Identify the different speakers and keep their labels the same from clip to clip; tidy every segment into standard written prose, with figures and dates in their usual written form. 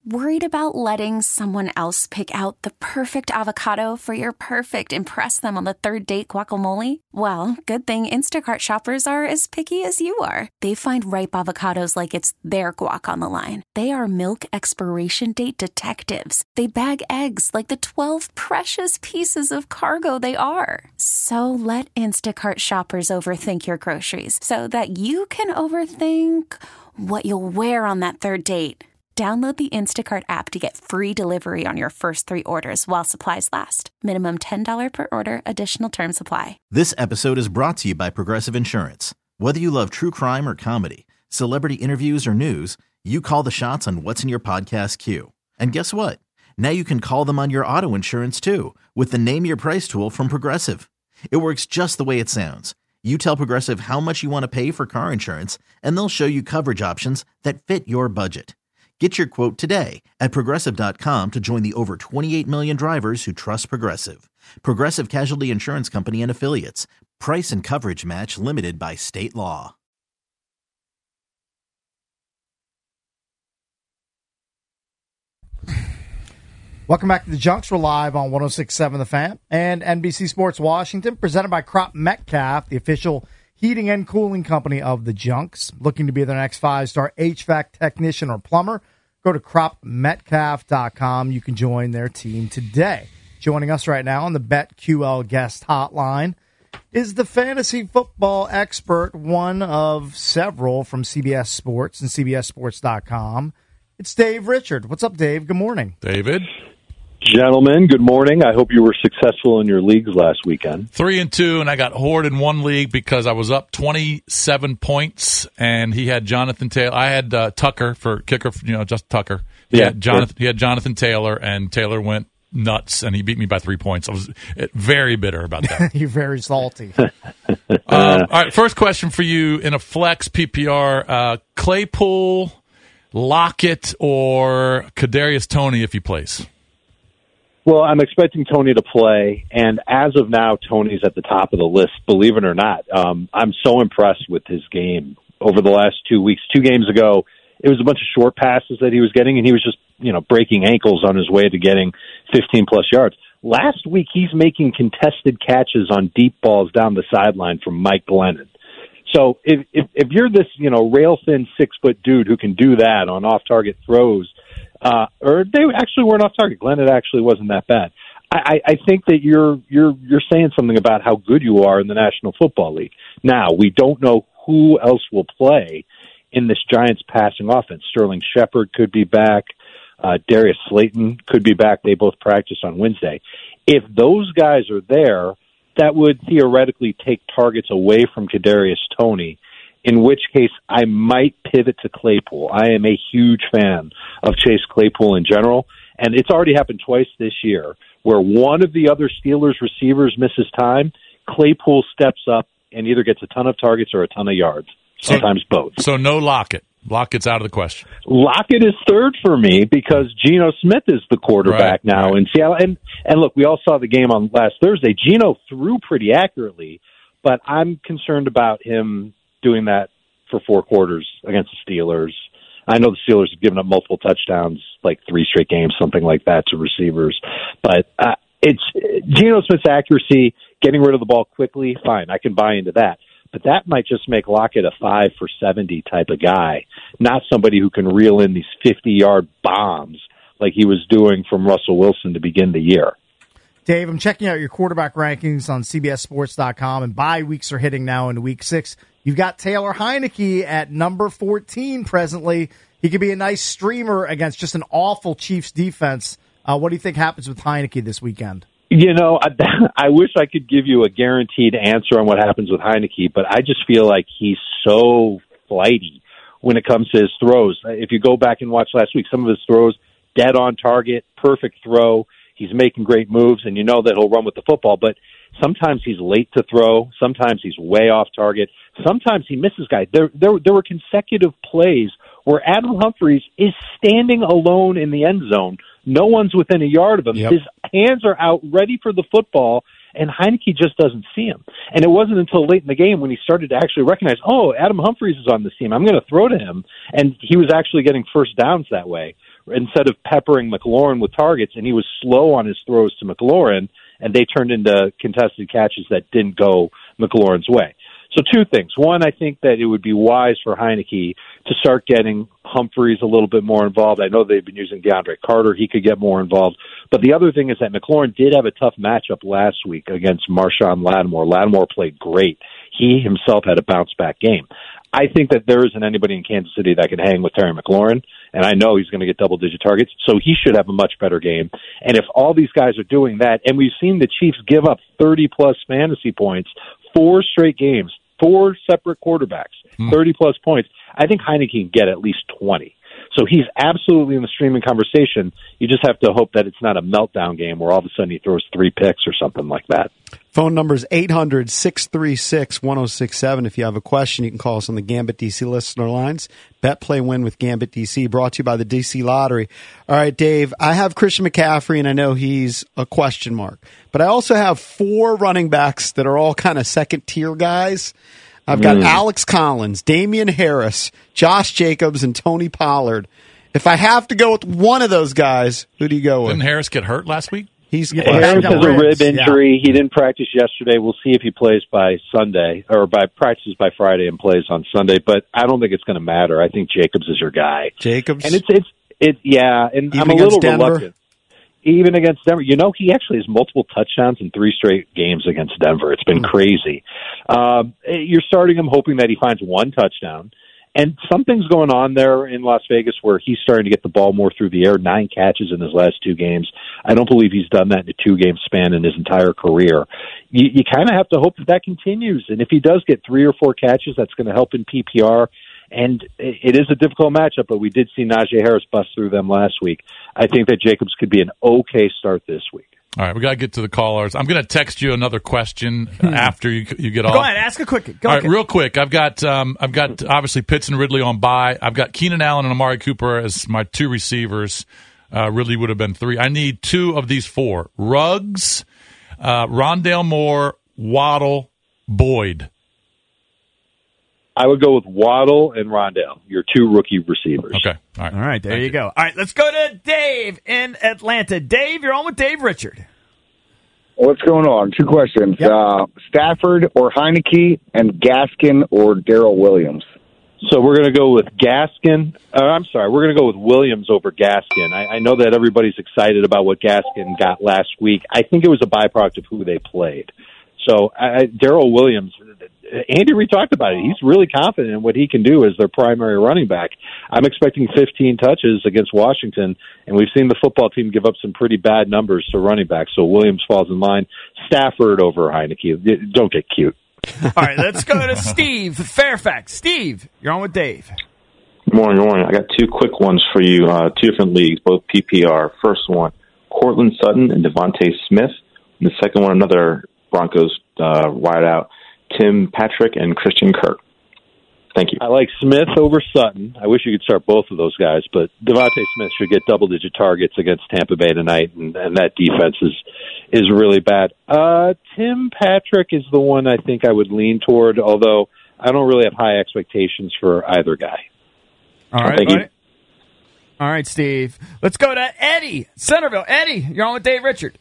Speaker 1: Worried about letting someone else pick out the perfect avocado for your perfect impress them on the third date guacamole? Well, good thing Instacart shoppers are as picky as you are. They find ripe avocados like it's their guac on the line. They are milk expiration date detectives. They bag eggs like the 12 precious pieces of cargo they are. So let Instacart shoppers overthink your groceries so that you can overthink what you'll wear on that third date. Download the Instacart app to get free delivery on your first 3 orders while supplies last. Minimum $10 per order. Additional terms apply.
Speaker 2: This episode is brought to you by Progressive Insurance. Whether you love true crime or comedy, celebrity interviews or news, you call the shots on what's in your podcast queue. And guess what? Now you can call them on your auto insurance too with the Name Your Price tool from Progressive. It works just the way it sounds. You tell Progressive how much you want to pay for car insurance, and they'll show you coverage options that fit your budget. Get your quote today at Progressive.com to join the over 28 million drivers who trust Progressive. Progressive Casualty Insurance Company and Affiliates. Price and coverage match limited by state law.
Speaker 3: Welcome back to the Junks. We're live on 106.7 The Fan and NBC Sports Washington, presented by Crop Metcalf, the official heating and cooling company of the Junks. Looking to be their next 5-star HVAC technician or plumber? Go to cropmetcalf.com. You can join their team today. Joining us right now on the BetQL guest hotline is the fantasy football expert, one of several from CBS Sports and CBSSports.com. It's Dave Richard. What's up, Dave? Good morning.
Speaker 4: David.
Speaker 5: Gentlemen, good morning. I hope you were successful in your leagues last weekend.
Speaker 4: 3-2, and I got whored in one league because I was up 27 points, and he had Jonathan Taylor. I had Tucker for kicker, just Tucker. He had Jonathan Taylor, and Taylor went nuts, and he beat me by 3 points. I was very bitter about that.
Speaker 3: You're very salty.
Speaker 4: All right, first question for you in a flex PPR: Claypool, Lockett, or Kadarius Toney if he plays?
Speaker 5: Well, I'm expecting Toney to play, and as of now, Toney's at the top of the list, believe it or not. I'm so impressed with his game over the last 2 weeks. 2 games ago, it was a bunch of short passes that he was getting, and he was just, breaking ankles on his way to getting 15-plus yards. Last week, he's making contested catches on deep balls down the sideline from Mike Glennon. So if you're this, rail-thin 6-foot dude who can do that on off-target throws, or they actually weren't off target. Glennon actually wasn't that bad. I think that you're saying something about how good you are in the National Football League. Now, we don't know who else will play in this Giants passing offense. Sterling Shepard could be back. Darius Slayton could be back. They both practice on Wednesday. If those guys are there, that would theoretically take targets away from Kadarius Toney, in which case I might pivot to Claypool. I am a huge fan of Chase Claypool in general, and it's already happened twice this year where one of the other Steelers receivers misses time. Claypool steps up and either gets a ton of targets or a ton of yards, sometimes both.
Speaker 4: So no Lockett. Lockett's out of the question.
Speaker 5: Lockett is third for me because Geno Smith is the quarterback now in Seattle. And look, we all saw the game on last Thursday. Geno threw pretty accurately, but I'm concerned about him doing that for 4 quarters against the Steelers. I know the Steelers have given up multiple touchdowns, like 3 straight games, something like that, to receivers. But it's Geno Smith's accuracy, getting rid of the ball quickly, fine, I can buy into that. But that might just make Lockett a 5 for 70 type of guy, not somebody who can reel in these 50-yard bombs like he was doing from Russell Wilson to begin the year.
Speaker 3: Dave, I'm checking out your quarterback rankings on CBSSports.com, and bye weeks are hitting now into week 6. You've got Taylor Heineke at number 14 presently. He could be a nice streamer against just an awful Chiefs defense. What do you think happens with Heineke this weekend?
Speaker 5: I wish I could give you a guaranteed answer on what happens with Heineke, but I just feel like he's so flighty when it comes to his throws. If you go back and watch last week, some of his throws, dead on target, perfect throw. He's making great moves, and you know that he'll run with the football, but sometimes he's late to throw. Sometimes he's way off target. Sometimes he misses guys. There were consecutive plays where Adam Humphries is standing alone in the end zone. No one's within a yard of him. Yep. His hands are out ready for the football, and Heineke just doesn't see him. And it wasn't until late in the game when he started to actually recognize, Adam Humphries is on this team. I'm going to throw to him. And he was actually getting first downs that way. instead of peppering McLaurin with targets, and he was slow on his throws to McLaurin, and they turned into contested catches that didn't go McLaurin's way. So two things. One, I think that it would be wise for Heineke to start getting Humphreys a little bit more involved. I know they've been using DeAndre Carter. He could get more involved. But the other thing is that McLaurin did have a tough matchup last week against Marshawn Lattimore. Lattimore played great. He himself had a bounce-back game. I think that there isn't anybody in Kansas City that can hang with Terry McLaurin, and I know he's going to get double-digit targets, so he should have a much better game. And if all these guys are doing that, and we've seen the Chiefs give up 30-plus fantasy points 4 straight games, 4 separate quarterbacks, 30-plus points, I think Heineke can get at least 20. So he's absolutely in the streaming conversation. You just have to hope that it's not a meltdown game where all of a sudden he throws 3 picks or something like that.
Speaker 6: Phone number is 800-636-1067. If you have a question, you can call us on the Gambit DC listener lines. Bet, play, win with Gambit DC, brought to you by the DC Lottery. All right, Dave, I have Christian McCaffrey, and I know he's a question mark. But I also have 4 running backs that are all kind of second-tier guys. I've got Alex Collins, Damian Harris, Josh Jacobs, and Tony Pollard. If I have to go with one of those guys, who do you go with?
Speaker 4: Didn't Harris get hurt last week?
Speaker 5: Harris has a rib injury. Yeah. He didn't practice yesterday. We'll see if he plays by Sunday or practices by Friday and plays on Sunday. But I don't think it's going to matter. I think Jacobs is your guy.
Speaker 6: Jacobs,
Speaker 5: and it's yeah. And
Speaker 6: even
Speaker 5: I'm a little
Speaker 6: Denver?
Speaker 5: reluctant. Even against Denver, he actually has multiple touchdowns in 3 straight games against Denver. It's been crazy. You're starting him hoping that he finds 1 touchdown. And something's going on there in Las Vegas where he's starting to get the ball more through the air, 9 catches in his last 2 games. I don't believe he's done that in a 2-game span in his entire career. You kind of have to hope that continues. And if he does get 3 or 4 catches, that's going to help in PPR. And it is a difficult matchup, but we did see Najee Harris bust through them last week. I think that Jacobs could be an okay start this week.
Speaker 4: All right, we got to get to the callers. I'm going to text you another question after you get off.
Speaker 7: Go ahead, ask a quick.
Speaker 4: All right, real quick. I've got obviously Pitts and Ridley on bye. I've got Keenan Allen and Amari Cooper as my 2 receivers. Ridley would have been 3. I need 2 of these 4: Ruggs, Rondale Moore, Waddle, Boyd.
Speaker 5: I would go with Waddle and Rondale, your 2 rookie receivers.
Speaker 4: Okay. All
Speaker 7: right, there you go. All right, let's go to Dave in Atlanta. Dave, you're on with Dave Richard.
Speaker 8: What's going on? 2 questions.
Speaker 3: Yep.
Speaker 8: Stafford or Heineke, and Gaskin or Darrell Williams?
Speaker 5: So we're going to go with Gaskin. We're going to go with Williams over Gaskin. I know that everybody's excited about what Gaskin got last week. I think it was a byproduct of who they played. So Darrell Williams, Andy Reid talked about it. He's really confident in what he can do as their primary running back. I'm expecting 15 touches against Washington, and we've seen the football team give up some pretty bad numbers to running backs. So Williams falls in line. Stafford over Heineke. Don't get cute.
Speaker 7: All right, let's go to Steve Fairfax. Steve, you're on with Dave.
Speaker 9: Good morning. I got 2 quick ones for you. 2 different leagues, both PPR. First one, Cortland Sutton and Devontae Smith. And the second one, another Broncos wideout, Tim Patrick and Christian Kirk. Thank you.
Speaker 5: I like Smith over Sutton. I wish you could start both of those guys, but Devontae Smith should get double-digit targets against Tampa Bay tonight, and that defense is really bad. Tim Patrick is the one I think I would lean toward, although I don't really have high expectations for either guy.
Speaker 7: All right. All right, Steve. Let's go to Eddie, Centerville. Eddie, you're on with Dave Richard.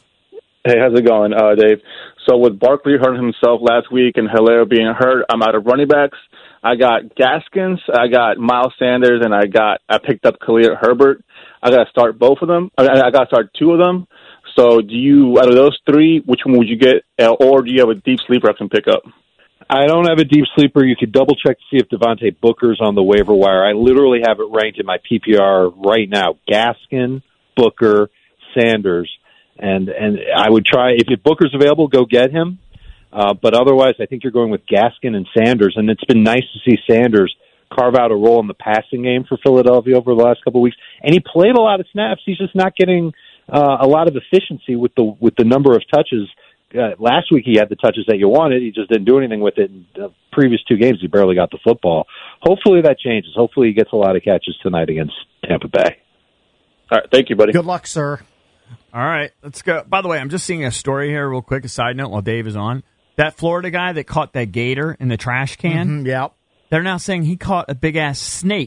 Speaker 10: Hey, how's it going, Dave? So with Barkley hurting himself last week and Hilaire being hurt, I'm out of running backs. I got Gaskins, I got Miles Sanders, and I picked up Khalil Herbert. I got to start both of them. I got to start 2 of them. So out of those 3, which one would you get, or do you have a deep sleeper I can pick up?
Speaker 5: I don't have a deep sleeper. You could double check to see if Devontae Booker's on the waiver wire. I literally have it ranked in my PPR right now. Gaskin, Booker, Sanders. And I would try, if Booker's available, go get him. But otherwise, I think you're going with Gaskin and Sanders. And it's been nice to see Sanders carve out a role in the passing game for Philadelphia over the last couple of weeks. And he played a lot of snaps. He's just not getting a lot of efficiency with the number of touches. Last week he had the touches that you wanted. He just didn't do anything with it. In the previous 2 games, he barely got the football. Hopefully that changes. Hopefully he gets a lot of catches tonight against Tampa Bay.
Speaker 10: All right. Thank you, buddy.
Speaker 3: Good luck, sir.
Speaker 7: All right, let's go. By the way, I'm just seeing a story here real quick, a side note while Dave is on. That Florida guy that caught that gator in the trash can,
Speaker 3: yeah.
Speaker 7: They're now saying he caught a big-ass snake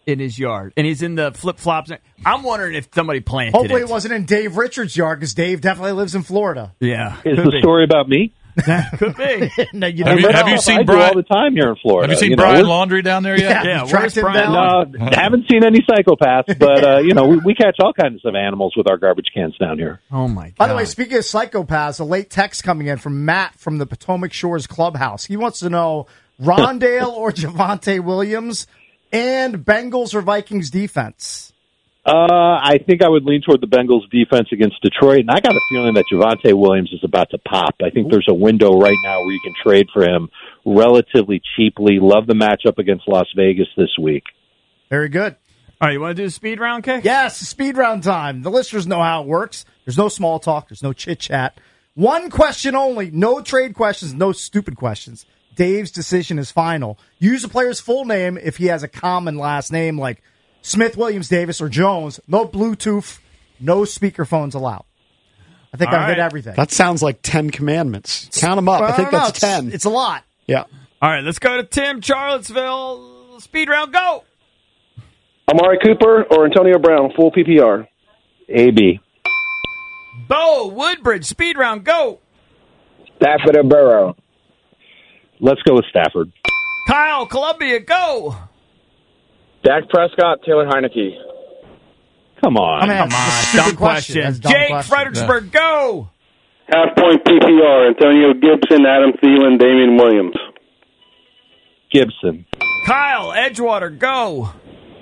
Speaker 7: in his yard, and he's in the flip-flops. I'm wondering if somebody planted
Speaker 3: Hopefully
Speaker 7: it.
Speaker 3: it wasn't in Dave Richards' yard, because Dave definitely lives in Florida.
Speaker 7: Yeah.
Speaker 5: Is the story about me?
Speaker 7: Could be.
Speaker 3: No, you
Speaker 4: Have
Speaker 3: never
Speaker 4: you
Speaker 3: know.
Speaker 4: seen
Speaker 5: I do
Speaker 4: Brian
Speaker 5: all the time here in Florida?
Speaker 4: Have you seen
Speaker 5: know,
Speaker 4: Brian
Speaker 5: we're-
Speaker 4: Laundry down there yet?
Speaker 7: Yeah,
Speaker 3: Tracked
Speaker 7: where's
Speaker 3: him
Speaker 7: Brian?
Speaker 3: down.
Speaker 5: No, haven't seen any psychopaths, but we catch all kinds of animals with our garbage cans down here.
Speaker 7: Oh, my God.
Speaker 3: By the way, speaking of psychopaths, a late text coming in from Matt from the Potomac Shores Clubhouse. He wants to know Rondale or Javonte Williams and Bengals or Vikings defense.
Speaker 5: I think I would lean toward the Bengals defense against Detroit, and I got a feeling that Javonte Williams is about to pop. I think there's a window right now where you can trade for him relatively cheaply. Love the matchup against Las Vegas this week.
Speaker 3: Very good.
Speaker 7: All right, you want to do the speed round, Kay?
Speaker 3: Yes, speed round time. The listeners know how it works. There's no small talk. There's no chit-chat. One question only. No trade questions. No stupid questions. Dave's decision is final. Use a player's full name if he has a common last name like Smith, Williams, Davis, or Jones. No Bluetooth. No speakerphones allowed. I think I've hit everything.
Speaker 6: That sounds like 10 commandments. Count them up. I think that's 10.
Speaker 3: It's a lot.
Speaker 6: Yeah.
Speaker 7: All right, let's go to Tim, Charlottesville. Speed round, go.
Speaker 11: Amari Cooper or Antonio Brown, full PPR.
Speaker 5: AB.
Speaker 7: Bo, Woodbridge, speed round, go.
Speaker 8: Stafford or Burrow.
Speaker 5: Let's go with Stafford.
Speaker 7: Kyle, Columbia, go.
Speaker 10: Dak Prescott, Taylor Heineke.
Speaker 5: Come on.
Speaker 7: Come on, dumb question.
Speaker 3: That's a dumb
Speaker 7: Jake,
Speaker 3: question.
Speaker 7: Fredericksburg, go.
Speaker 11: Half point PPR, Antonio Gibson, Adam Thielen, Damian Williams.
Speaker 5: Gibson.
Speaker 7: Kyle, Edgewater, go.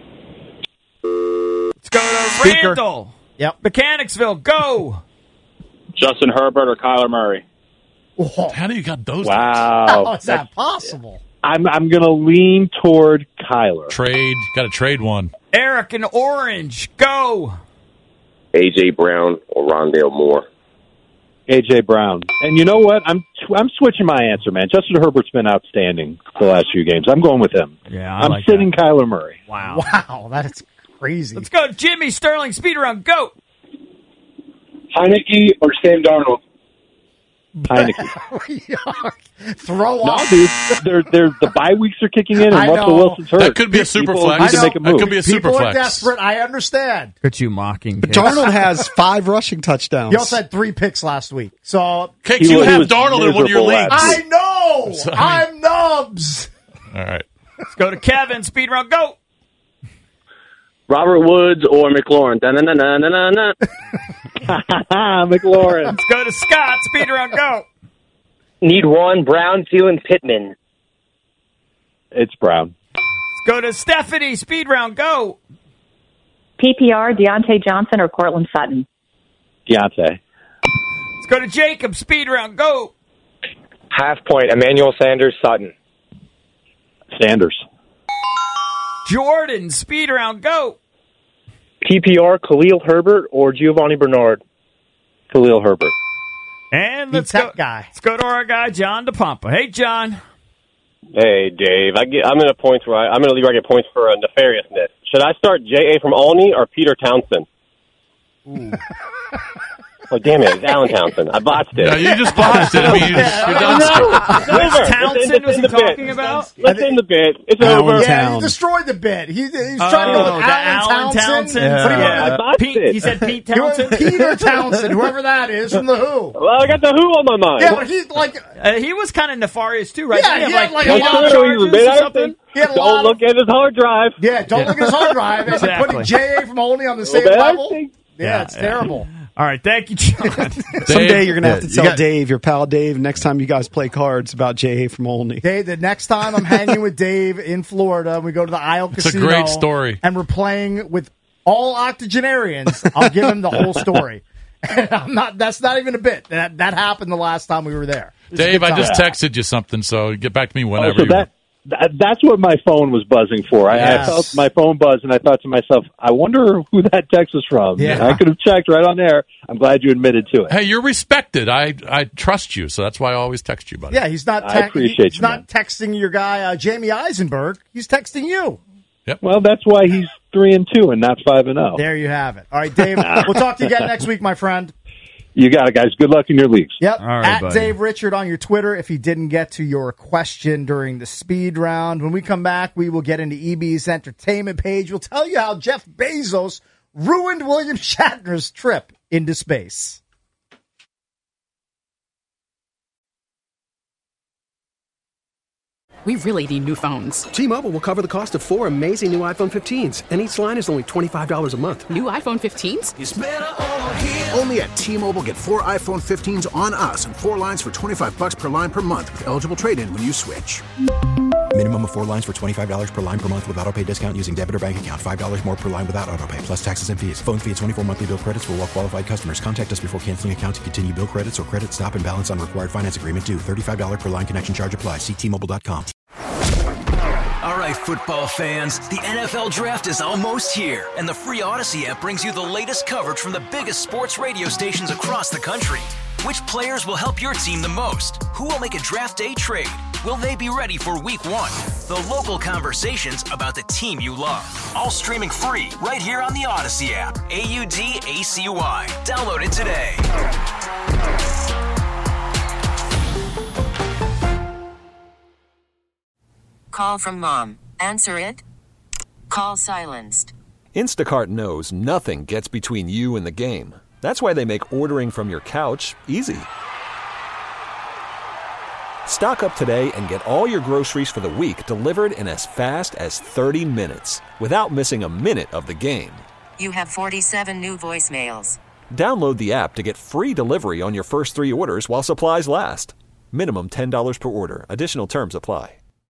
Speaker 7: Let's go to
Speaker 3: Speaker.
Speaker 7: Randall.
Speaker 3: Yep.
Speaker 7: Mechanicsville, go.
Speaker 10: Justin Herbert or Kyler Murray.
Speaker 4: How do you got those?
Speaker 5: Wow.
Speaker 3: How is that possible?
Speaker 5: I'm going to lean toward Kyler.
Speaker 4: Trade. Got to trade one.
Speaker 7: Eric in Orange, go.
Speaker 12: A.J. Brown or Rondale Moore.
Speaker 5: A.J. Brown. And you know what? I'm switching my answer, man. Justin Herbert's been outstanding the last few games. I'm going with him.
Speaker 7: Yeah,
Speaker 5: I'm sitting Kyler Murray.
Speaker 7: Wow.
Speaker 3: Wow, that's crazy.
Speaker 7: Let's go, Jimmy Sterling, speed around, go.
Speaker 11: Heineke or Sam Darnold?
Speaker 5: Heineke.
Speaker 3: Throw
Speaker 5: No,
Speaker 3: off.
Speaker 5: dude. The bye weeks are kicking in, and
Speaker 3: I
Speaker 5: Russell
Speaker 3: know.
Speaker 5: Wilson's hurt.
Speaker 4: That could be a super
Speaker 5: People
Speaker 4: flex.
Speaker 5: need to make a move.
Speaker 4: That could be a super
Speaker 3: People are
Speaker 4: flex.
Speaker 3: desperate. I understand.
Speaker 7: Look you mocking.
Speaker 6: But Darnold has 5 rushing touchdowns.
Speaker 3: He also had 3 picks last week. So
Speaker 4: Cakes,
Speaker 5: He
Speaker 4: you
Speaker 5: was
Speaker 4: have Darnold in one of your
Speaker 5: miserable
Speaker 4: leagues.
Speaker 5: last
Speaker 3: I know.
Speaker 4: So,
Speaker 3: I'm Nubs.
Speaker 4: All right.
Speaker 7: Let's go to Kevin, speed round, go.
Speaker 10: Robert Woods or McLaurin. Da-na-na-na-na-na.
Speaker 5: McLaurin.
Speaker 7: Let's go to Scott, speed round, go.
Speaker 13: Need one. Brown, Thielen, Pittman.
Speaker 5: It's Brown.
Speaker 7: Let's go to Stephanie, speed round, go.
Speaker 14: PPR, Deontay Johnson or Cortland Sutton?
Speaker 5: Deontay.
Speaker 7: Let's go to Jacob, speed round, go.
Speaker 13: Half point, Emmanuel Sanders, Sutton.
Speaker 5: Sanders.
Speaker 7: Jordan, speed round, go.
Speaker 13: PPR, Khalil Herbert or Giovanni Bernard?
Speaker 5: Khalil Herbert.
Speaker 7: And
Speaker 3: Let's
Speaker 7: let's go to our guy, John DePompa. Hey, John.
Speaker 12: Hey, Dave. I'm in a point where I'm in a league where I get points for a nefariousness. Should I start J.A. from Olney or Peter Townsend? Oh, damn it. It's Alan Townsend. I botched it.
Speaker 4: Yeah, you just botched it. I mean, you're done.
Speaker 7: Which Townsend was he talking about?
Speaker 12: Let's end the bit. It's
Speaker 6: Alan
Speaker 12: over.
Speaker 3: Yeah,
Speaker 6: Town.
Speaker 3: he destroyed the bid. He's trying to go with
Speaker 7: the
Speaker 3: Alan Townsend. But he
Speaker 12: I
Speaker 3: went
Speaker 12: botched
Speaker 7: Pete,
Speaker 12: it.
Speaker 7: he said Pete
Speaker 3: with
Speaker 7: Townsend.
Speaker 3: Peter Townsend, whoever that is from The Who.
Speaker 12: Well, I got the Who on my mind.
Speaker 3: Yeah, but he's like,
Speaker 7: He was kind of nefarious, too, right?
Speaker 3: Yeah,
Speaker 7: Didn't
Speaker 3: he had like
Speaker 7: peanut
Speaker 3: a lot of
Speaker 7: charges
Speaker 12: He's a bit
Speaker 7: or
Speaker 12: out of
Speaker 7: something?
Speaker 12: thing.
Speaker 3: he had a
Speaker 12: Don't
Speaker 3: lot
Speaker 12: look at his hard drive.
Speaker 3: Yeah, don't look at his hard drive. And
Speaker 7: Exactly.
Speaker 3: putting J.A. from Olney on the same
Speaker 12: bad
Speaker 3: level.
Speaker 12: thing.
Speaker 3: Yeah, it's terrible.
Speaker 7: All right, thank you, John.
Speaker 6: Someday you're going to have to
Speaker 4: you
Speaker 6: tell
Speaker 4: got-
Speaker 6: Dave, your pal Dave, next time you guys play cards about J.A. from Olney.
Speaker 3: Dave, the next time I'm hanging with Dave in Florida, we go to the Isle
Speaker 4: It's a
Speaker 3: Casino.
Speaker 4: great story.
Speaker 3: And we're playing with all octogenarians. I'll give him the whole story. And that's not even a bit. That happened the last time we were there. It was a
Speaker 4: Dave,
Speaker 3: good
Speaker 4: I just
Speaker 3: time.
Speaker 4: texted you something, so get back to me
Speaker 5: Oh,
Speaker 4: whenever
Speaker 5: so
Speaker 4: you want.
Speaker 5: that's what my phone was buzzing for. I
Speaker 3: Yes.
Speaker 5: felt my phone buzz, and I thought to myself, I wonder who that text was from.
Speaker 3: Yeah.
Speaker 5: I could have checked right on there. I'm glad you admitted to it.
Speaker 4: Hey, you're respected. I trust you, so that's why I always text you, buddy.
Speaker 3: Yeah, he's not.
Speaker 5: I appreciate
Speaker 3: he's
Speaker 5: you,
Speaker 3: not texting your guy Jamie Eisenberg. He's texting you.
Speaker 5: Well, that's why he's 3-2 and not 5-0.
Speaker 3: There you have it. All right, Dave. We'll talk to you again next week, my friend.
Speaker 5: You got it, guys. Good luck in your leagues.
Speaker 3: Yep.
Speaker 7: All right,
Speaker 3: At
Speaker 7: buddy.
Speaker 3: Dave Richard on your Twitter if he didn't get to your question during the speed round. When we come back, we will get into EB's entertainment page. We'll tell you how Jeff Bezos ruined William Shatner's trip into space.
Speaker 15: We really need new phones.
Speaker 16: T-Mobile will cover the cost of 4 amazing new iPhone 15s, and each line is only $25 a month.
Speaker 15: New iPhone 15s?
Speaker 17: It's better over here. Only at T-Mobile, get 4 iPhone 15s on us and 4 lines for $25 per line per month with eligible trade-in when you switch.
Speaker 18: Minimum of 4 lines for $25 per line per month with autopay discount using debit or bank account. $5 more per line without autopay, plus taxes and fees. Phone fee at 24 monthly bill credits for well-qualified customers. Contact us before canceling account to continue bill credits or credit stop and balance on required finance agreement due. $35 per line connection charge applies. See T-Mobile.com.
Speaker 19: All right, football fans, the NFL Draft is almost here, and the free Odyssey app brings you the latest coverage from the biggest sports radio stations across the country. Which players will help your team the most? Who will make a draft day trade? Will they be ready for week 1? The local conversations about the team you love. All streaming free right here on the Odyssey app. AUDACY. Download it today.
Speaker 20: Call from mom. Answer it. Call silenced.
Speaker 21: Instacart knows nothing gets between you and the game. That's why they make ordering from your couch easy. Stock up today and get all your groceries for the week delivered in as fast as 30 minutes without missing a minute of the game.
Speaker 20: You have 47 new voicemails.
Speaker 21: Download the app to get free delivery on your first 3 orders while supplies last. Minimum $10 per order. Additional terms apply.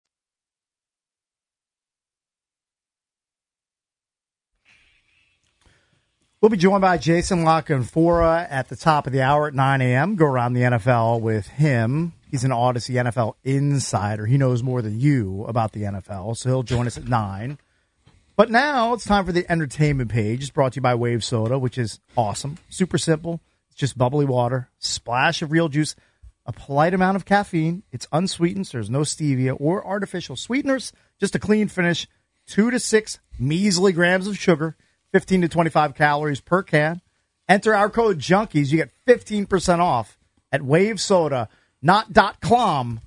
Speaker 3: We'll be joined by Jason La Canfora at the top of the hour at 9 a.m. Go around the NFL with him. He's an Odyssey NFL insider. He knows more than you about the NFL, so he'll join us at 9. But now it's time for the entertainment page. It's brought to you by Wave Soda, which is awesome. Super simple. It's just bubbly water, splash of real juice, a polite amount of caffeine. It's unsweetened, so there's no stevia or artificial sweeteners. Just a clean finish, 2 to 6 measly grams of sugar, 15 to 25 calories per can. Enter our code JUNKIES. You get 15% off at wavesoda, not .clom.com.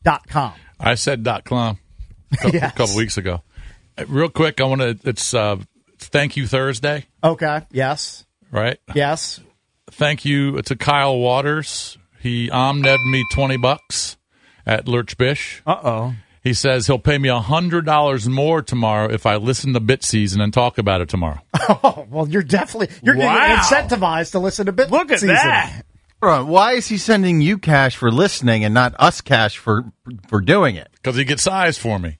Speaker 4: I said .clom a couple weeks ago. Real quick, I want to. It's Thank You Thursday.
Speaker 3: Okay. Yes.
Speaker 4: Right.
Speaker 3: Yes.
Speaker 4: Thank you to Kyle Waters. He omned me $20 at Lurch Bish.
Speaker 7: Uh-oh.
Speaker 4: He says he'll pay me $100 more tomorrow if I listen to Bit Season and talk about it tomorrow.
Speaker 3: Oh, well, you're getting incentivized to listen to Bit Season.
Speaker 7: Look at that.
Speaker 22: Bro, why is he sending you cash for listening and not us cash for doing it?
Speaker 4: Because he gets size for me.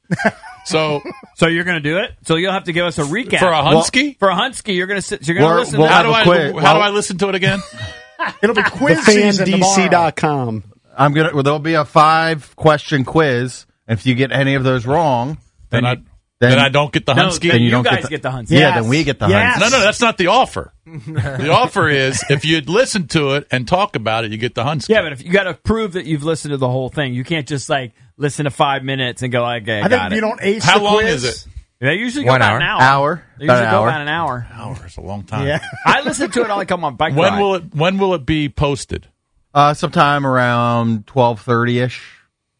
Speaker 4: So
Speaker 7: you're going to do it? So you'll have to give us a recap.
Speaker 4: For a Hunsky?
Speaker 7: For a Hunsky, you're going to listen to
Speaker 4: how do I listen to it again?
Speaker 3: It'll be quiz season tomorrow.
Speaker 6: FanDC.com.
Speaker 22: There'll be a 5-question quiz. And if you get any of those wrong,
Speaker 4: then I don't get the Hunsky.
Speaker 7: Then you guys get the Hunsky.
Speaker 22: Yeah, then we get the Hunsky.
Speaker 4: No, that's not the offer. The offer is if you listen to it and talk about it, you get the Hunsky.
Speaker 7: Yeah, but if you got to prove that you've listened to the whole thing, you can't just listen to 5 minutes and go, okay, I
Speaker 3: think
Speaker 7: got it.
Speaker 3: you don't ace
Speaker 4: How
Speaker 3: the
Speaker 4: long
Speaker 3: quiz.
Speaker 4: is it?
Speaker 7: They usually go about an hour. They usually go about an hour.
Speaker 4: An hour is a long time.
Speaker 3: Yeah.
Speaker 7: I listen to it on on my bike ride.
Speaker 4: When will it be posted?
Speaker 22: Sometime around 12:30ish.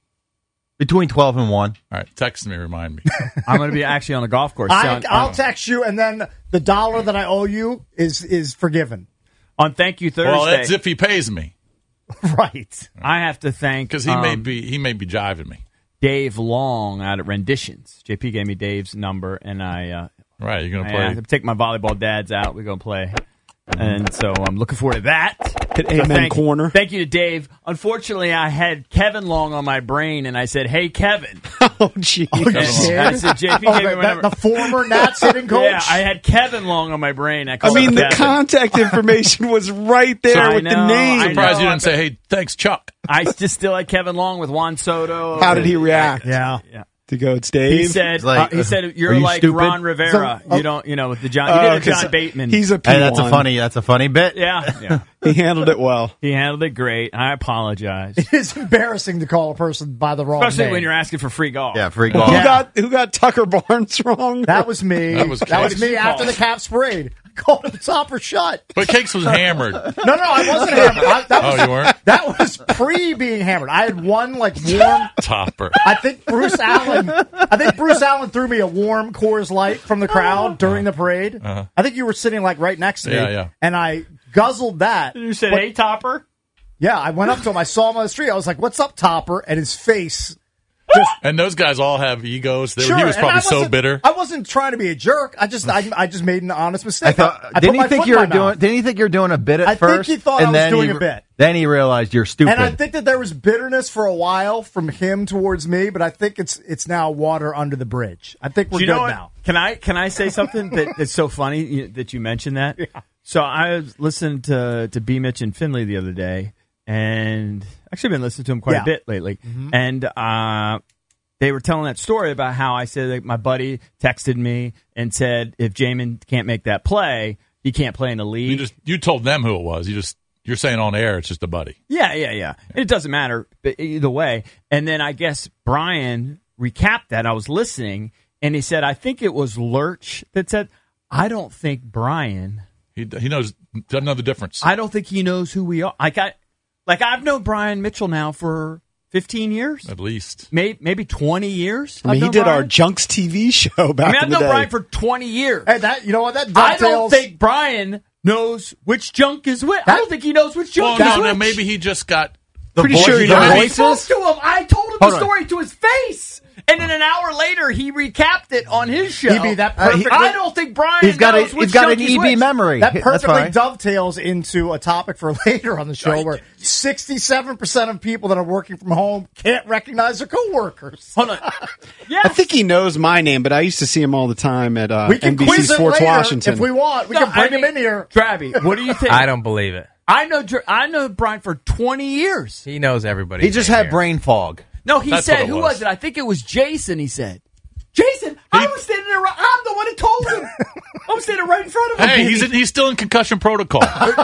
Speaker 22: Between 12 and 1.
Speaker 4: All right, text me, remind me.
Speaker 7: I'm going to be actually on the golf course.
Speaker 3: I'll text you, and then the $1 that I owe you is forgiven.
Speaker 7: On Thank You Thursday.
Speaker 4: Well, that's if he pays me.
Speaker 3: Right.
Speaker 7: I have to thank
Speaker 4: because he may be jiving me.
Speaker 7: Dave Long out at Renditions. JP gave me Dave's number, and I
Speaker 4: right. You're gonna play.
Speaker 7: I take my volleyball dads out. We're gonna play, and so I'm looking forward to that.
Speaker 6: Amen corner.
Speaker 7: Thank you to Dave. Unfortunately, I had Kevin Long on my brain, and I said, "Hey, Kevin."
Speaker 6: Oh, jeez.
Speaker 7: I said, "JP gave me my number."
Speaker 3: The former Nats hitting coach.
Speaker 7: Yeah, I had Kevin Long on my brain.
Speaker 6: I mean, the contact information was right there with the name.
Speaker 4: I'm surprised you didn't say, "Hey, thanks, Chuck."
Speaker 7: I just still had Kevin Long with Juan Soto.
Speaker 6: How did he react?
Speaker 3: Yeah.
Speaker 6: To go, it's Dave.
Speaker 7: He said, "You're like
Speaker 22: stupid?
Speaker 7: Ron Rivera. You don't, with the John. You did a John Bateman.
Speaker 6: He's a P1.
Speaker 22: Hey, that's a funny bit.
Speaker 7: Yeah.
Speaker 6: He handled it well.
Speaker 7: He handled it great. I apologize.
Speaker 3: It is embarrassing to call a person by the wrong
Speaker 7: Especially
Speaker 3: name.
Speaker 7: when you're asking for free golf.
Speaker 22: Yeah, free golf.
Speaker 6: Who got Tucker Barnes wrong?
Speaker 3: That was me. That was me after the Caps parade. called him Topper shut.
Speaker 4: But Cakes was hammered.
Speaker 3: No, I wasn't hammered.
Speaker 4: You weren't?
Speaker 3: That was pre being hammered. I had one warm
Speaker 4: Topper.
Speaker 3: I think Bruce Allen threw me a warm Coors Light from the crowd during the parade.
Speaker 4: Uh-huh.
Speaker 3: I think you were sitting right next to me.
Speaker 4: Yeah.
Speaker 3: And I guzzled that.
Speaker 7: You said, "Hey, Topper."
Speaker 3: Yeah, I went up to him. I saw him on the street. I was like, "What's up, Topper?" And his face.
Speaker 4: And those guys all have egos.
Speaker 3: Sure,
Speaker 4: he was probably so bitter.
Speaker 3: I wasn't trying to be a jerk. I just made an honest mistake.
Speaker 22: Didn't he think you were doing a bit at first?
Speaker 3: I think he thought I was doing a bit.
Speaker 22: Then he realized you're stupid.
Speaker 3: And I think that there was bitterness for a while from him towards me, but I think it's now water under the bridge. I think we're good now.
Speaker 7: Can I say something that's so funny that you mentioned that?
Speaker 3: Yeah.
Speaker 7: So I was listening to B. Mitch and Finley the other day, and actually been listening to him quite a bit lately. Mm-hmm. And they were telling that story about how I said that my buddy texted me and said if Jamin can't make that play, he can't play in the league.
Speaker 4: You told them who it was. You're saying on air it's just a buddy.
Speaker 7: Yeah. It doesn't matter either way. And then I guess Brian recapped that. I was listening, and he said, I think it was Lurch that said, I don't think Brian.
Speaker 4: He knows, doesn't know the difference.
Speaker 7: I don't think he knows who we are. I've known Brian Mitchell now for 15 years.
Speaker 4: At least.
Speaker 7: Maybe 20 years.
Speaker 6: I mean, he did our Junks TV show back in the day.
Speaker 7: I've known Brian for 20 years.
Speaker 3: Hey, you know what? That
Speaker 7: I don't think Brian knows which junk is which. I don't think he knows which junk is which.
Speaker 4: No, maybe he just got
Speaker 6: Pretty sure he
Speaker 7: knows.
Speaker 6: voices.
Speaker 7: I spoke to him. I told him the story to his face. And then an hour later, he recapped it on his show. I don't think Brian knows which
Speaker 22: got an
Speaker 7: he's
Speaker 22: EB
Speaker 7: which.
Speaker 22: memory.
Speaker 3: That perfectly dovetails into a topic for later on the show where 67% of people that are working from home can't recognize their coworkers.
Speaker 7: Hold on.
Speaker 6: I think he knows my name, but I used to see him all the time at
Speaker 3: we can
Speaker 6: NBC
Speaker 3: quiz
Speaker 6: Sports
Speaker 3: it later
Speaker 6: Washington.
Speaker 3: if we want. We can bring him in here.
Speaker 7: Drabby, what do you think?
Speaker 1: I don't believe it.
Speaker 7: I know Brian for 20 years.
Speaker 1: He knows everybody.
Speaker 22: He just had brain fog.
Speaker 7: No, he said, who was it? I think it was Jason, he said. Jason, I was standing there. I'm the one who told him. I'm standing right in front of him.
Speaker 4: Hey, he's still in concussion protocol. It's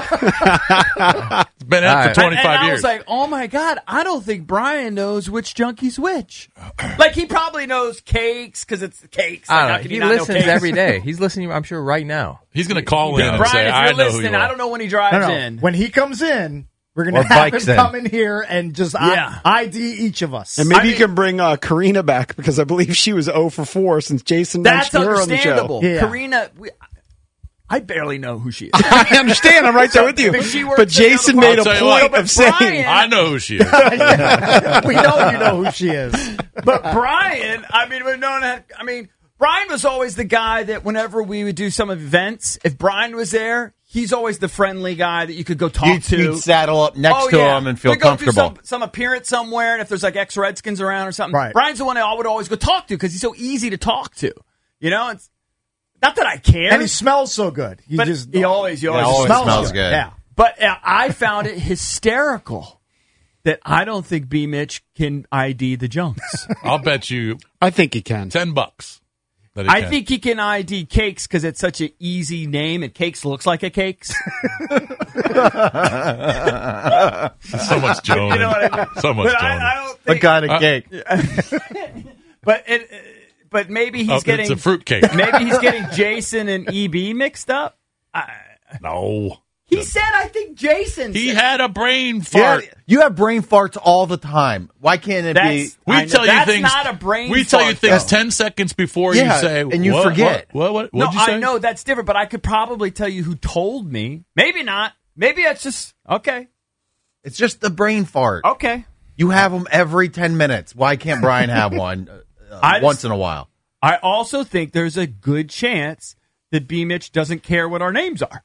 Speaker 4: been out for 25
Speaker 7: and I
Speaker 4: years.
Speaker 7: was like, oh my God, I don't think Brian knows which junkie's which. Like, he probably knows Cakes because it's Cakes.
Speaker 1: I
Speaker 7: Like,
Speaker 1: don't
Speaker 7: how
Speaker 1: know.
Speaker 7: can
Speaker 1: He
Speaker 7: you not know
Speaker 1: listens
Speaker 7: Cakes?
Speaker 1: every day. He's listening, I'm sure, right now.
Speaker 4: He's going to call in and
Speaker 7: Brian,
Speaker 4: say,
Speaker 7: if
Speaker 4: I
Speaker 7: you're
Speaker 4: know who
Speaker 7: listening,
Speaker 4: you are.
Speaker 7: I don't know when he drives in.
Speaker 3: When he comes in, we're going
Speaker 22: Or
Speaker 3: to have
Speaker 22: bikes
Speaker 3: him
Speaker 22: in.
Speaker 3: come in here and just ID each of us.
Speaker 6: And maybe you can bring Karina back because I believe she was 0 for 4 since Jason
Speaker 7: That's
Speaker 6: mentioned her on the show.
Speaker 7: understandable.
Speaker 3: Yeah.
Speaker 7: Karina, I barely know who she is.
Speaker 6: I understand. I'm right there with you.
Speaker 7: She works
Speaker 6: But
Speaker 7: at the other
Speaker 6: Jason
Speaker 7: bar.
Speaker 6: made a
Speaker 4: I'll tell you
Speaker 6: point
Speaker 4: what,
Speaker 6: of saying,
Speaker 7: Brian-
Speaker 4: I know who she is.
Speaker 3: We know you know who she is.
Speaker 7: But Brian, Brian was always the guy that whenever we would do some events, if Brian was there, he's always the friendly guy that you could go talk to.
Speaker 22: You'd saddle up next to him and feel
Speaker 7: we go
Speaker 22: comfortable.
Speaker 7: do some appearance somewhere, and if there's like ex-Redskins around or something,
Speaker 3: Right.
Speaker 7: Brian's the one I would always go talk to because he's so easy to talk to. You know, it's not that I care.
Speaker 3: And he smells so good. He
Speaker 7: always
Speaker 22: smells good.
Speaker 3: Yeah.
Speaker 7: But I found it hysterical that I don't think B. Mitch can ID the junks.
Speaker 4: I'll bet you
Speaker 6: I think he can.
Speaker 4: $10 that he
Speaker 7: I
Speaker 4: can.
Speaker 7: think he can ID Cakes because it's such an easy name, and Cakes looks like a Cakes.
Speaker 4: So much Joan.
Speaker 7: You know what I mean?
Speaker 4: So much
Speaker 7: But
Speaker 4: Joan.
Speaker 7: I don't
Speaker 22: A
Speaker 7: think.
Speaker 22: kind of cake.
Speaker 7: But maybe he's getting
Speaker 4: it's a fruitcake.
Speaker 7: Maybe he's getting Jason and EB mixed up.
Speaker 4: No.
Speaker 7: He said, I think Jason.
Speaker 4: He
Speaker 7: said-
Speaker 4: had a brain
Speaker 22: Yeah,
Speaker 4: fart.
Speaker 22: you have brain farts all the time. Why can't it be?
Speaker 7: That's- I
Speaker 4: We
Speaker 7: know,
Speaker 4: tell you
Speaker 7: that's
Speaker 4: things.
Speaker 7: not a brain
Speaker 4: We tell you
Speaker 7: fart,
Speaker 4: things
Speaker 7: though.
Speaker 4: 10 seconds before
Speaker 22: Yeah,
Speaker 4: you say,
Speaker 22: and you
Speaker 4: what,
Speaker 22: forget.
Speaker 4: What'd
Speaker 7: No,
Speaker 4: you say?
Speaker 7: I know that's different, but I could probably tell you who told me. Maybe not. Maybe that's just okay.
Speaker 22: It's just the brain fart.
Speaker 7: Okay.
Speaker 22: You have them every 10 minutes. Why can't Brian have one once in a while?
Speaker 7: I also think there's a good chance that B. Mitch doesn't care what our names are.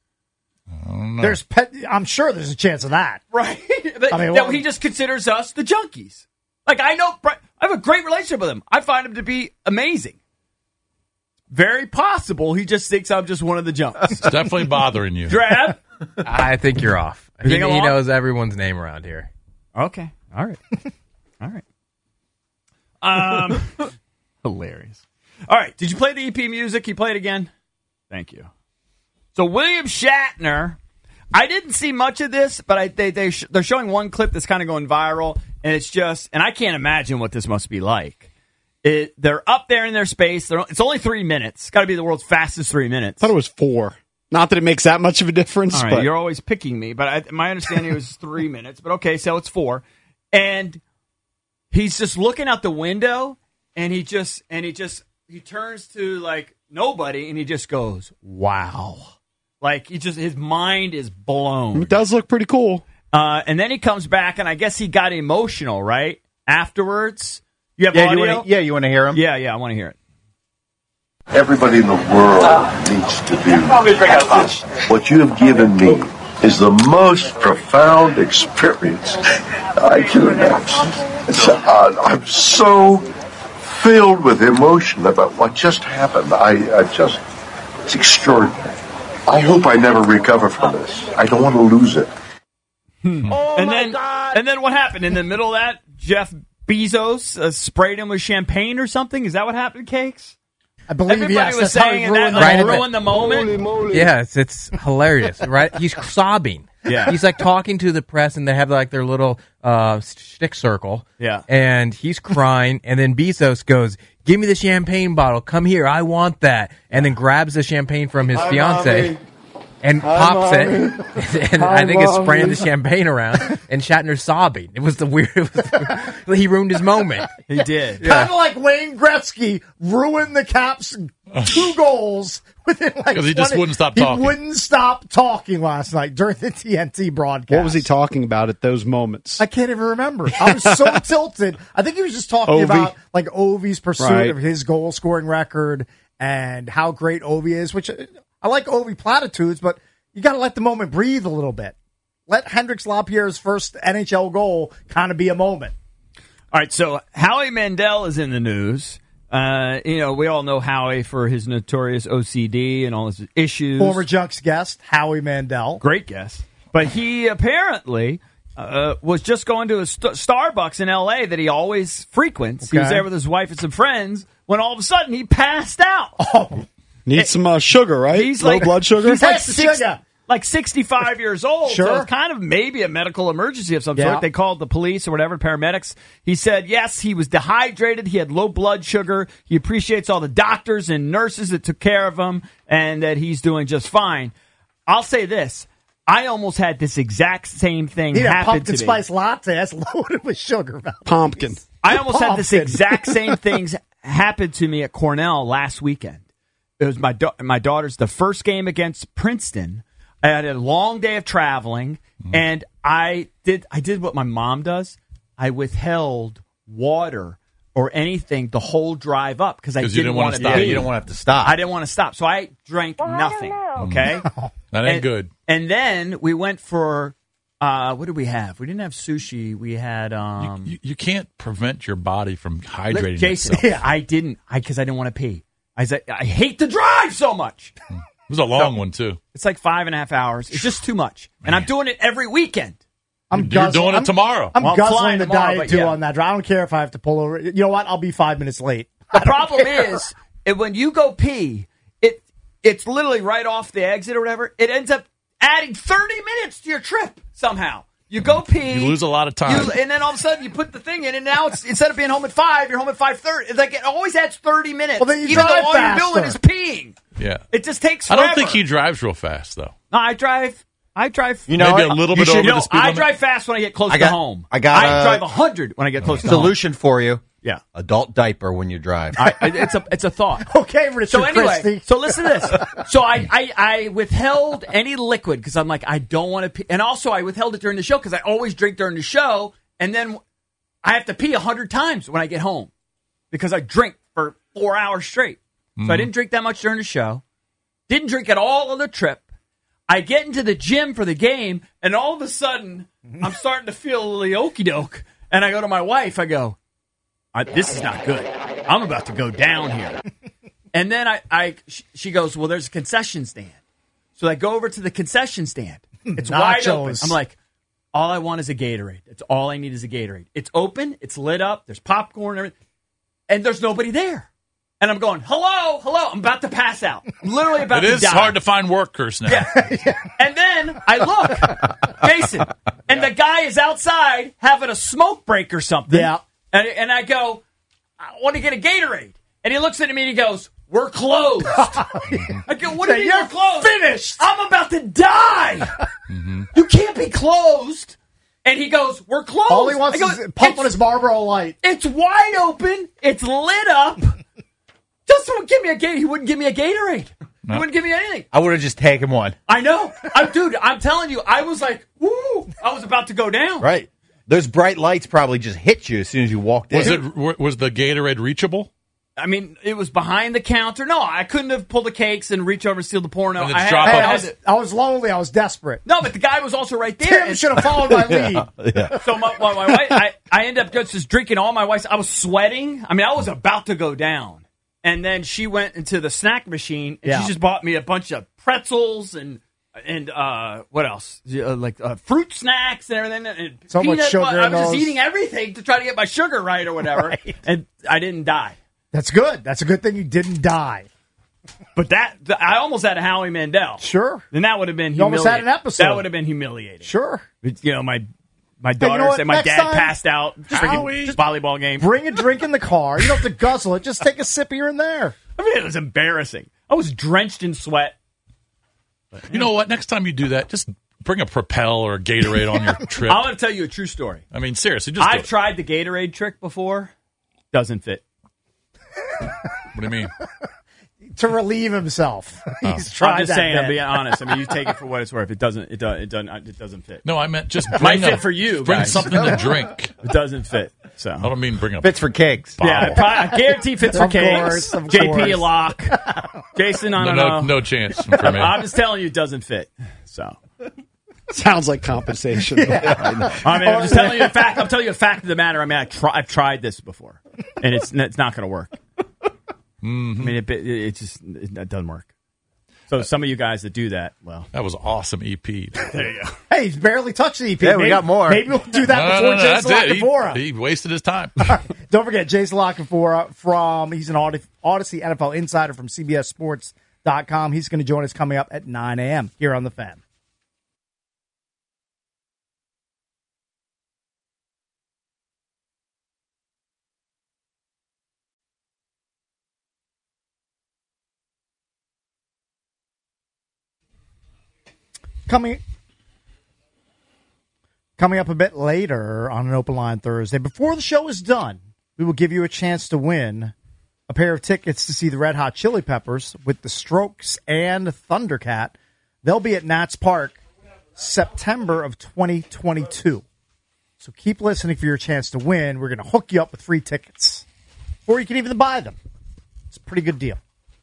Speaker 3: I'm sure there's a chance of that.
Speaker 7: Right.
Speaker 3: I mean,
Speaker 7: that he just considers us the junkies. Like, I know, I have a great relationship with him. I find him to be amazing. Very possible he just thinks I'm just one of the junks.
Speaker 4: It's definitely bothering you.
Speaker 7: Drab?
Speaker 1: I think you're off.
Speaker 7: You
Speaker 1: He
Speaker 7: think I'm off?
Speaker 1: knows everyone's name around here.
Speaker 7: Okay. All right. All right. Hilarious. All right. Did you play the EP music? You played again? Thank you. So William Shatner, I didn't see much of this, but they're showing one clip that's kind of going viral, and it's just, and I can't imagine what this must be like. They're up there in their space. It's only 3 minutes. It's got to be the world's fastest 3 minutes.
Speaker 6: I thought it was 4. Not that it makes that much of a difference.
Speaker 7: All right,
Speaker 6: but
Speaker 7: you're always picking me, but my understanding was 3 minutes. But okay, so it's 4, and he's just looking out the window, and he turns to like nobody, and he just goes, "Wow!" Like his mind is blown.
Speaker 6: It does look pretty cool.
Speaker 7: And then he comes back, and I guess he got emotional, right? Afterwards, you have audio.
Speaker 22: You want to hear him?
Speaker 7: Yeah, I want to hear it.
Speaker 2: Everybody in the world needs to do this. What you have given me is the most profound experience I can imagine. I'm so filled with emotion about what just happened. It's extraordinary. I hope I never recover from this. I don't want to lose it.
Speaker 7: And then what happened? In the middle of that, Jeff Bezos sprayed him with champagne or something? Is that what happened, Cakes?
Speaker 3: I believe
Speaker 7: everybody was
Speaker 3: that's how he
Speaker 7: saying that
Speaker 3: ruined
Speaker 7: ruined the moment.
Speaker 1: Yeah, it's hilarious, right? He's sobbing.
Speaker 7: Yeah.
Speaker 1: He's like talking to the press, and they have like their little shtick circle.
Speaker 7: Yeah.
Speaker 1: And he's crying, and then Bezos goes, "Give me the champagne bottle. Come here. I want that." And then grabs the champagne from his fiance and pops it. And I think it's spraying the champagne around, and Shatner's sobbing. It was the weird. He ruined his moment.
Speaker 7: He did.
Speaker 3: Kind of like Wayne Gretzky ruined the Caps' 2 goals within like
Speaker 4: because he just wouldn't stop talking.
Speaker 3: He wouldn't stop talking last night during the TNT broadcast.
Speaker 6: What was he talking about at those moments?
Speaker 3: I can't even remember. I was so tilted. I think he was just talking about like Ovi's pursuit of his goal scoring record and how great Ovi is, which I like Ovi platitudes, but you got to let the moment breathe a little bit. Let Hendrix Lapierre's first NHL goal kind of be a moment.
Speaker 7: All right, so Howie Mandel is in the news. We all know Howie for his notorious OCD and all his issues.
Speaker 3: Former Junks guest, Howie Mandel.
Speaker 7: Great guest. But he apparently was just going to a Starbucks in L.A. that he always frequents.
Speaker 3: Okay.
Speaker 7: He was there with his wife and some friends when all of a sudden he passed out.
Speaker 3: Oh,
Speaker 6: needs some sugar, right?
Speaker 7: He's
Speaker 6: low blood sugar.
Speaker 7: He's like 65 years old.
Speaker 3: Sure.
Speaker 7: So it's kind of maybe a medical emergency of some sort. They called the police or whatever, paramedics. He said, yes, he was dehydrated. He had low blood sugar. He appreciates all the doctors and nurses that took care of him and that he's doing just fine. I'll say this. I almost had this exact same thing happen to me.
Speaker 3: Pumpkin spice latte. That's loaded with sugar.
Speaker 6: Pumpkin.
Speaker 7: I almost had this exact same things happen to me at Cornell last weekend. It was my daughter's the first game against Princeton. I had a long day of traveling, and I did what my mom does. I withheld water or anything the whole drive up because I didn't want to
Speaker 22: stop. You don't want to have to stop.
Speaker 7: I didn't want to stop, so I drank nothing. Okay,
Speaker 4: that ain't good.
Speaker 7: And then we went for what did we have? We didn't have sushi. We had
Speaker 4: you can't prevent your body from hydrating
Speaker 7: Jason,
Speaker 4: itself.
Speaker 7: I didn't because I didn't want to pee. I said I hate to drive so much.
Speaker 4: It was a long one, too.
Speaker 7: It's like 5.5 hours. It's just too much. And I'm doing it every weekend.
Speaker 4: You're doing it tomorrow.
Speaker 3: I'm guzzling the
Speaker 7: tomorrow,
Speaker 3: diet, too, on that drive. I don't care if I have to pull over. You know what? I'll be 5 minutes late.
Speaker 7: The problem is, when you go pee, it's literally right off the exit or whatever. It ends up adding 30 minutes to your trip somehow. You go pee.
Speaker 4: You lose a lot of time.
Speaker 7: And then all of a sudden you put the thing in, and now it's instead of being home at 5, you're home at 5:30. It's like it always adds 30 minutes.
Speaker 3: Well, then you
Speaker 7: even though
Speaker 3: drive
Speaker 7: all
Speaker 3: faster.
Speaker 7: you're doing is peeing.
Speaker 4: Yeah.
Speaker 7: It just takes forever.
Speaker 4: I don't think he drives real fast, though.
Speaker 7: No, I drive.
Speaker 22: You know,
Speaker 4: maybe a little bit over the speed
Speaker 7: I
Speaker 4: limit.
Speaker 7: drive fast when I get close to home.
Speaker 22: I
Speaker 7: drive 100 when I get close to home.
Speaker 22: Solution for you.
Speaker 7: Yeah.
Speaker 22: Adult diaper when you drive.
Speaker 7: It's a thought.
Speaker 3: Okay, Richard
Speaker 7: So anyway,
Speaker 3: Christie.
Speaker 7: so listen to this. So I withheld any liquid because I'm like, I don't want to pee. And also I withheld it during the show because I always drink during the show. And then I have to pee 100 times when I get home because I drink for 4 hours straight. So I didn't drink that much during the show. Didn't drink at all on the trip. I get into the gym for the game, and all of a sudden, I'm starting to feel a little okey-doke. And I go to my wife, I go, this is not good. I'm about to go down here. And then she goes, well, there's a concession stand. So I go over to the concession stand. It's wide open. I'm like, all I want is a Gatorade. That's all I need is a Gatorade. It's open. It's lit up. There's popcorn. Everything. And there's nobody there. And I'm going, hello. I'm about to pass out. I'm literally about to die.
Speaker 4: It is hard to find workers now.
Speaker 7: Yeah. And then I look, Jason, and the guy is outside having a smoke break or something.
Speaker 3: Yeah.
Speaker 7: And I go, I want to get a Gatorade. And he looks at me and he goes, we're closed. I go, what do you mean
Speaker 3: You're
Speaker 7: we're closed?
Speaker 3: finished.
Speaker 7: I'm about to die. You can't be closed. And he goes, we're closed.
Speaker 3: All he wants is pump on his Marlboro Light.
Speaker 7: It's wide open. It's lit up. Just don't give me a Gatorade. He wouldn't give me a Gatorade. He wouldn't give me anything.
Speaker 22: I would have just taken one.
Speaker 7: I know. Dude, I'm telling you, I was like, woo. I was about to go down.
Speaker 22: Right. Those bright lights probably just hit you as soon as you walked in.
Speaker 4: Was the Gatorade reachable?
Speaker 7: I mean, it was behind the counter. No, I couldn't have pulled the cakes and reach over and steal the porno.
Speaker 4: And
Speaker 3: I was lonely. I was desperate.
Speaker 7: No, but the guy was also right there.
Speaker 3: Tim should have followed my lead.
Speaker 22: Yeah.
Speaker 7: So my wife, I ended up just drinking all my wife's. I was sweating. I mean, I was about to go down. And then she went into the snack machine, and she just bought me a bunch of pretzels and what else? Fruit snacks and everything. And
Speaker 3: so much sugar.
Speaker 7: I was just eating everything to try to get my sugar right or whatever.
Speaker 3: Right.
Speaker 7: And I didn't die.
Speaker 3: That's good. That's a good thing you didn't die.
Speaker 7: But I almost had a Howie Mandel.
Speaker 3: Sure.
Speaker 7: And that would have been humiliating.
Speaker 3: You almost had an episode.
Speaker 7: That would have been humiliating.
Speaker 3: Sure.
Speaker 7: You know, my daughter said my dad passed out freaking volleyball game.
Speaker 3: Bring a drink in the car. You don't have to guzzle it. Just take a sip here and there.
Speaker 7: I mean, it was embarrassing. I was drenched in sweat.
Speaker 4: You know what? Next time you do that, just bring a Propel or a Gatorade on your trip.
Speaker 7: I'm going to tell you a true story.
Speaker 4: I mean, seriously, just
Speaker 7: I've tried the Gatorade trick before. Doesn't fit.
Speaker 4: What do you mean?
Speaker 3: To relieve himself. He's tried
Speaker 7: I'm just
Speaker 3: that
Speaker 7: saying,
Speaker 3: bit.
Speaker 7: I'm being honest. I mean, you take it for what it's worth. It doesn't fit.
Speaker 4: No, I meant just
Speaker 7: might fit for you.
Speaker 4: Bring
Speaker 7: guys.
Speaker 4: something to drink.
Speaker 7: It doesn't fit. So
Speaker 4: I don't mean bring a
Speaker 22: fits for cakes.
Speaker 7: Yeah, I guarantee fits for cakes.
Speaker 3: Of
Speaker 7: JP
Speaker 3: course.
Speaker 7: a lock. Jason, I don't know.
Speaker 4: No chance for me.
Speaker 7: I'm just telling you, it doesn't fit. So
Speaker 6: sounds like compensation.
Speaker 7: I mean, I'm just telling you a fact. I'm telling you a fact of the matter. I mean, I've tried this before, and it's not going to work.
Speaker 4: Mm-hmm.
Speaker 7: I mean, it doesn't work. So some of you guys that do that, well,
Speaker 4: that was awesome EP.
Speaker 7: There you go.
Speaker 3: Hey, he's barely touched the EP.
Speaker 22: Yeah, we got more.
Speaker 3: Maybe we'll do that before Jason Lockenfora.
Speaker 4: He wasted his time.
Speaker 3: Don't forget, Jason Lockenfora he's an Odyssey NFL insider from CBSSports.com. He's going to join us coming up at 9 a.m. here on The Fan. Coming up a bit later on an Open Line Thursday, before the show is done, we will give you a chance to win a pair of tickets to see the Red Hot Chili Peppers with the Strokes and Thundercat. They'll be at Nats Park September of 2022. So keep listening for your chance to win. We're going to hook you up with free tickets, or you can even buy them. It's a pretty good deal.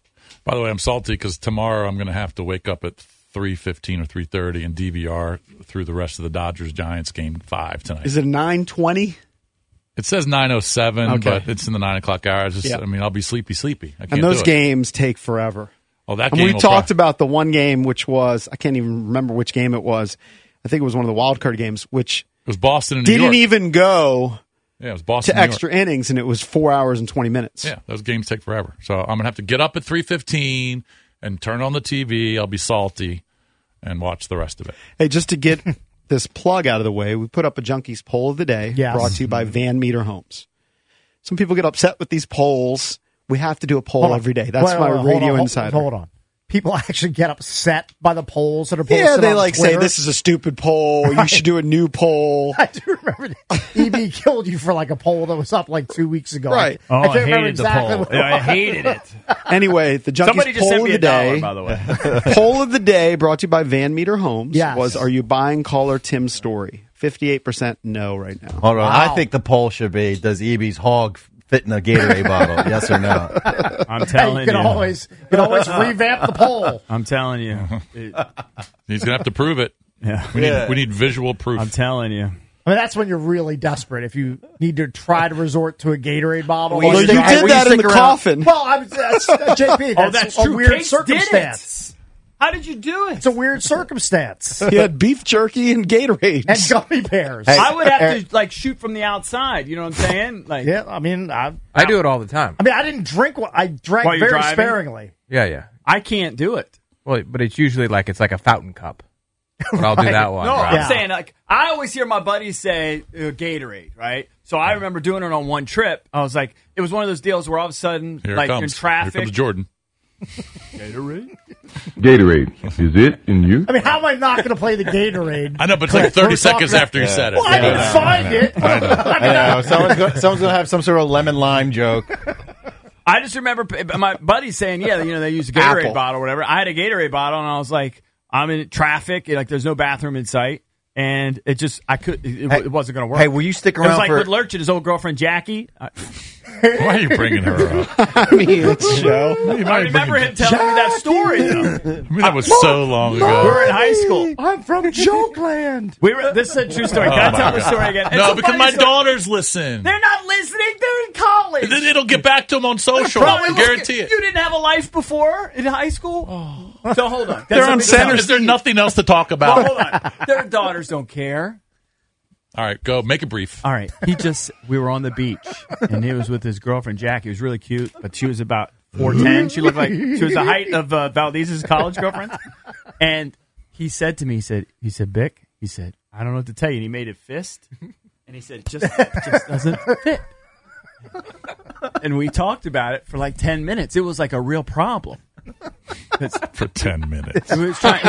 Speaker 4: By the way, I'm salty because tomorrow I'm going to have to wake up at 3:15 or 3:30 and DVR through the rest of the Dodgers-Giants game 5 tonight.
Speaker 6: Is it 9:20?
Speaker 4: It says 9:07,
Speaker 6: Okay.
Speaker 4: but it's in the 9 o'clock hour. I mean, I'll be sleepy. I can't
Speaker 6: And those
Speaker 4: do it.
Speaker 6: games take forever.
Speaker 4: Oh, that
Speaker 6: and
Speaker 4: game
Speaker 6: we
Speaker 4: will
Speaker 6: talked about the one game, which was, I can't even remember which game it was. I think it was one of the wild card games, which
Speaker 4: it was Boston and New
Speaker 6: didn't
Speaker 4: York.
Speaker 6: even go
Speaker 4: Yeah, it was Boston
Speaker 6: to
Speaker 4: New York.
Speaker 6: extra innings, and it was 4 hours and 20 minutes.
Speaker 4: Yeah, those games take forever. So I'm going to have to get up at 3:15 and turn on the TV. I'll be salty and watch the rest of it.
Speaker 6: Hey, just to get this plug out of the way, we put up a Junkies poll of the day,
Speaker 3: Yes.
Speaker 6: brought to you by Van Meter Homes. Some people get upset with these polls. We have to do a poll
Speaker 3: Hold on.
Speaker 6: every day. That's
Speaker 3: Wait,
Speaker 6: my
Speaker 3: hold on,
Speaker 6: radio
Speaker 3: hold-
Speaker 6: insider.
Speaker 3: Hold on. People actually get upset by the polls that are posted
Speaker 6: Yeah, they
Speaker 3: on
Speaker 6: like
Speaker 3: Twitter.
Speaker 6: say this is a stupid poll. You should do a new poll.
Speaker 3: I do remember that. EB killed you for like a poll that was up like 2 weeks ago.
Speaker 6: Right.
Speaker 7: Oh,
Speaker 3: I can't
Speaker 7: I
Speaker 3: remember
Speaker 7: hated
Speaker 3: exactly
Speaker 7: the poll.
Speaker 3: what it
Speaker 7: I
Speaker 3: was.
Speaker 7: hated it.
Speaker 6: Anyway, the
Speaker 7: Somebody
Speaker 6: Junkies
Speaker 7: just sent
Speaker 6: poll
Speaker 7: me
Speaker 6: of the
Speaker 7: $1,
Speaker 6: day.
Speaker 7: by the way.
Speaker 6: Poll of the day brought to you by Van Meter Homes.
Speaker 3: Yes.
Speaker 6: Was are you buying caller Tim's story? 58% no right now.
Speaker 22: Hold on.
Speaker 3: Wow.
Speaker 22: I think the poll should be: does EB's hog fit in a Gatorade bottle? Yes or no?
Speaker 7: I'm telling
Speaker 3: you
Speaker 7: you.
Speaker 3: can always revamp the poll.
Speaker 7: I'm telling you.
Speaker 4: He's going to have to prove it.
Speaker 7: Yeah.
Speaker 4: We need visual proof.
Speaker 7: I'm telling you.
Speaker 3: I mean, that's when you're really desperate. If you need to try to resort to a Gatorade bottle.
Speaker 22: Well,
Speaker 6: Although you did that in the coffin.
Speaker 3: Well, that's JP. That's,
Speaker 7: that's
Speaker 3: a
Speaker 7: true.
Speaker 3: weird
Speaker 7: Cakes did
Speaker 3: circumstance.
Speaker 7: How did you do it?
Speaker 3: It's a weird circumstance.
Speaker 6: He had beef jerky and Gatorade.
Speaker 3: And gummy bears.
Speaker 22: Hey,
Speaker 7: I would have to shoot from the outside. You know what I'm saying? Like,
Speaker 3: Yeah, I mean, I
Speaker 1: do it all the time.
Speaker 3: I didn't drink. I drank
Speaker 7: While you're
Speaker 3: very
Speaker 7: driving?
Speaker 3: sparingly.
Speaker 1: Yeah.
Speaker 7: I can't do it.
Speaker 1: Well, but it's usually like a fountain cup. But I'll do that one.
Speaker 7: No,
Speaker 1: right?
Speaker 7: I'm saying like I always hear my buddies say Gatorade, right? So I remember doing it on one trip. I was like, it was one of those deals where all of a sudden,
Speaker 4: Here it
Speaker 7: like
Speaker 4: comes.
Speaker 7: in traffic,
Speaker 4: Here comes Jordan.
Speaker 7: Gatorade?
Speaker 8: Gatorade. Is it in you?
Speaker 3: I mean, how am I not going to play the Gatorade?
Speaker 4: I know, but it's like 30 seconds after you said it.
Speaker 3: Well, I didn't find it.
Speaker 22: I know. Someone's going to have some sort of lemon lime joke.
Speaker 7: I just remember my buddy saying, they use a Gatorade
Speaker 22: Apple.
Speaker 7: bottle or whatever. I had a Gatorade bottle, and I was like, I'm in traffic, like there's no bathroom in sight, and it wasn't going to work.
Speaker 22: Hey, will you stick around
Speaker 7: It was like
Speaker 22: for...
Speaker 7: with Lurch and his old girlfriend Jackie.
Speaker 4: Why are you bringing her up?
Speaker 6: I mean, it's show.
Speaker 7: I remember him telling me that story, though.
Speaker 4: That was so long ago.
Speaker 7: We were in high school.
Speaker 3: I'm from Jokeland.
Speaker 7: This is a true story. Can I tell the story again?
Speaker 4: No,
Speaker 7: It's a
Speaker 4: because
Speaker 7: funny
Speaker 4: my
Speaker 7: story.
Speaker 4: daughters listen.
Speaker 7: They're not listening. They're in college.
Speaker 4: It'll get back to them on social. I guarantee it.
Speaker 7: You didn't have a life before in high school? So hold on.
Speaker 4: They're on center. Is there nothing else to talk about?
Speaker 7: Well, hold on. Their daughters don't care.
Speaker 4: All right, go. Make it brief.
Speaker 7: All right. We were on the beach, and he was with his girlfriend, Jackie. He was really cute, but she was about 4'10". She looked like she was the height of Valdez's college girlfriend. And he said to me, he said, Bick, he said, I don't know what to tell you. And he made a fist, and he said, it just doesn't fit. And we talked about it for like 10 minutes. It was like a real problem.
Speaker 4: For 10 minutes.
Speaker 7: Hey,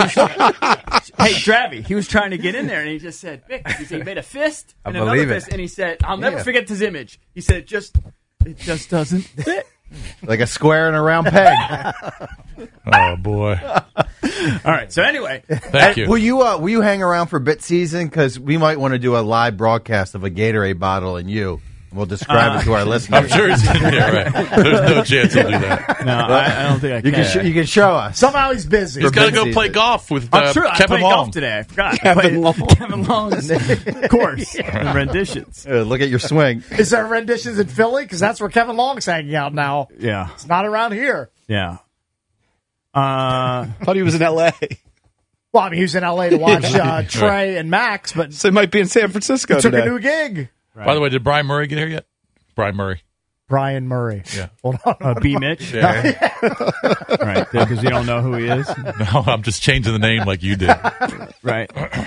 Speaker 7: Dravy, he was trying to get in there, and he just said, Vic, he made a fist and another fist, and he said, I'll never forget this image. He said, it just doesn't fit.
Speaker 22: Like a square and a round peg.
Speaker 4: Oh, boy.
Speaker 7: All right, so anyway.
Speaker 4: Thank you.
Speaker 22: Will you hang around for bit season? Because we might want to do a live broadcast of a Gatorade bottle and you. We'll describe it to our listeners.
Speaker 4: I'm sure he's in there, right? There's no chance he'll do that.
Speaker 7: No, I don't think I can.
Speaker 22: You can show us.
Speaker 3: Somehow he's busy.
Speaker 4: He's got to go play golf with
Speaker 7: I'm sure
Speaker 4: Kevin
Speaker 7: I played
Speaker 4: Long.
Speaker 7: golf today. I forgot. Kevin Long's course and renditions.
Speaker 22: Look at your swing.
Speaker 3: Is there renditions in Philly? Because that's where Kevin Long's hanging out now.
Speaker 7: Yeah.
Speaker 3: It's not around here.
Speaker 7: Yeah.
Speaker 6: Thought he was in L.A.
Speaker 3: Well, I mean, he was in L.A. to watch Trey and Max, but
Speaker 6: So he might be in San Francisco
Speaker 3: took
Speaker 6: today.
Speaker 3: a new gig.
Speaker 7: Right.
Speaker 4: By the way, did Brian Murray get here yet? Brian Murray.
Speaker 3: Yeah. Hold on.
Speaker 7: B. Mitch?
Speaker 4: Yeah.
Speaker 7: Right, because you don't know who he is.
Speaker 4: No, I'm just changing the name like you did.
Speaker 7: Right.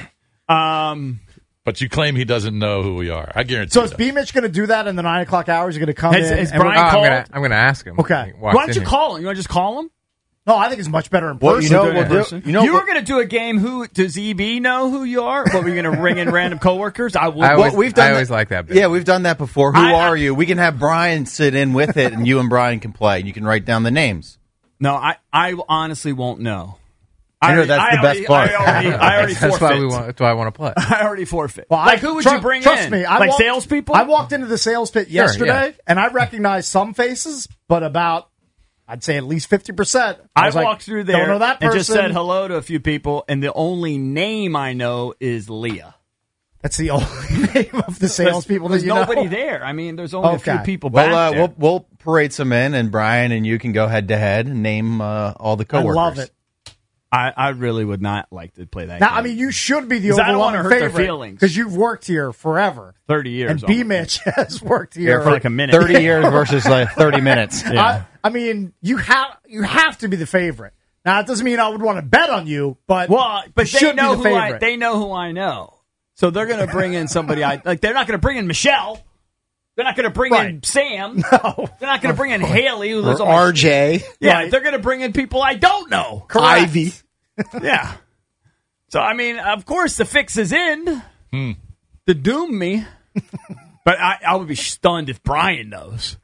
Speaker 4: But you claim he doesn't know who we are. I guarantee
Speaker 3: So
Speaker 4: you
Speaker 3: is
Speaker 4: that.
Speaker 3: B. Mitch going to do that in the 9 o'clock hours? You're going to come
Speaker 7: Has
Speaker 3: in? and
Speaker 7: Brian
Speaker 3: we're-
Speaker 7: called?
Speaker 1: I'm gonna ask him.
Speaker 3: Okay.
Speaker 1: He walks
Speaker 7: Why don't
Speaker 1: in
Speaker 7: you
Speaker 1: here.
Speaker 7: call him? You want to just call him?
Speaker 3: No, I think it's much better in
Speaker 22: Well,
Speaker 3: person.
Speaker 22: you know
Speaker 3: than
Speaker 22: what
Speaker 3: in
Speaker 22: we'll
Speaker 3: person.
Speaker 22: do? You know
Speaker 7: You
Speaker 22: what-
Speaker 7: were going to do a game. Who does EB know who you are? What, were you going to ring in random coworkers? I would.
Speaker 1: I always,
Speaker 22: we've done
Speaker 1: I always
Speaker 22: that-
Speaker 1: like that bit.
Speaker 22: Yeah, we've done that before. Who
Speaker 7: I-
Speaker 22: are you? We can have Brian sit in with it, and you and Brian can play. You can write down the names.
Speaker 7: No, I honestly won't know.
Speaker 22: I know that's the best part.
Speaker 7: I already
Speaker 1: That's
Speaker 7: forfeit.
Speaker 1: that's why I want to play.
Speaker 7: I already forfeit.
Speaker 3: Well,
Speaker 7: Like, who would you bring
Speaker 3: trust
Speaker 7: in?
Speaker 3: me,
Speaker 7: Like salespeople?
Speaker 3: I walked into the sales pit yesterday, and I recognized some faces, but about, I'd say at least 50%.
Speaker 7: I
Speaker 3: was like,
Speaker 7: walked through there
Speaker 3: don't know that person.
Speaker 7: and just said hello to a few people, and the only name I know is Leah.
Speaker 3: That's the only name of the salespeople that
Speaker 7: There's
Speaker 3: you know.
Speaker 7: nobody there. I mean, there's only a few
Speaker 3: Okay.
Speaker 7: people back there.
Speaker 22: We'll parade some in, and Brian and you can go head to head and name all the
Speaker 3: I
Speaker 22: coworkers.
Speaker 3: love it.
Speaker 7: I really would not like to play that
Speaker 3: Now,
Speaker 7: game.
Speaker 3: I mean, you should be the
Speaker 7: 'Cause I don't wanna
Speaker 3: overwhelming
Speaker 7: hurt their
Speaker 3: favorite
Speaker 7: feelings.
Speaker 3: because you've worked here forever.
Speaker 7: 30 years.
Speaker 3: And B. Mitch has worked here
Speaker 7: for like a minute.
Speaker 22: 30 years versus like 30 minutes.
Speaker 7: Yeah.
Speaker 3: I mean, you have to be the favorite. Now, it doesn't mean I would want to bet on you, but
Speaker 7: Well, but
Speaker 3: you
Speaker 7: they
Speaker 3: should
Speaker 7: know
Speaker 3: be the
Speaker 7: who
Speaker 3: favorite.
Speaker 7: they know who I know. So they're going to bring in somebody they're not going to bring in Michelle. They're not going to bring in Sam. No. They're not going to bring in Haley who lives on my
Speaker 6: RJ.
Speaker 7: Yeah,
Speaker 3: Right.
Speaker 7: they're going to bring in people I don't know.
Speaker 3: Correct.
Speaker 6: Ivy.
Speaker 7: Yeah. So, I mean, of course, the fix is in to doom me. But I would be stunned if Brian knows.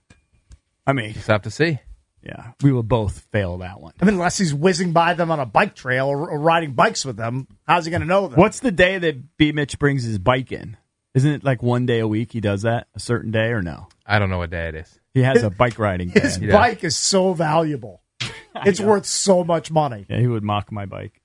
Speaker 7: I mean,
Speaker 1: Just have to see.
Speaker 7: yeah, we will both fail that one.
Speaker 3: I mean, unless he's whizzing by them on a bike trail or riding bikes with them, how's he going to know them?
Speaker 7: What's the day that B. Mitch brings his bike in? Isn't it like one day a week he does that? A certain day or no?
Speaker 1: I don't know what day it is.
Speaker 7: He has a bike riding day.
Speaker 3: His bike is so valuable. It's worth so much money.
Speaker 7: Yeah, he would mock my bike.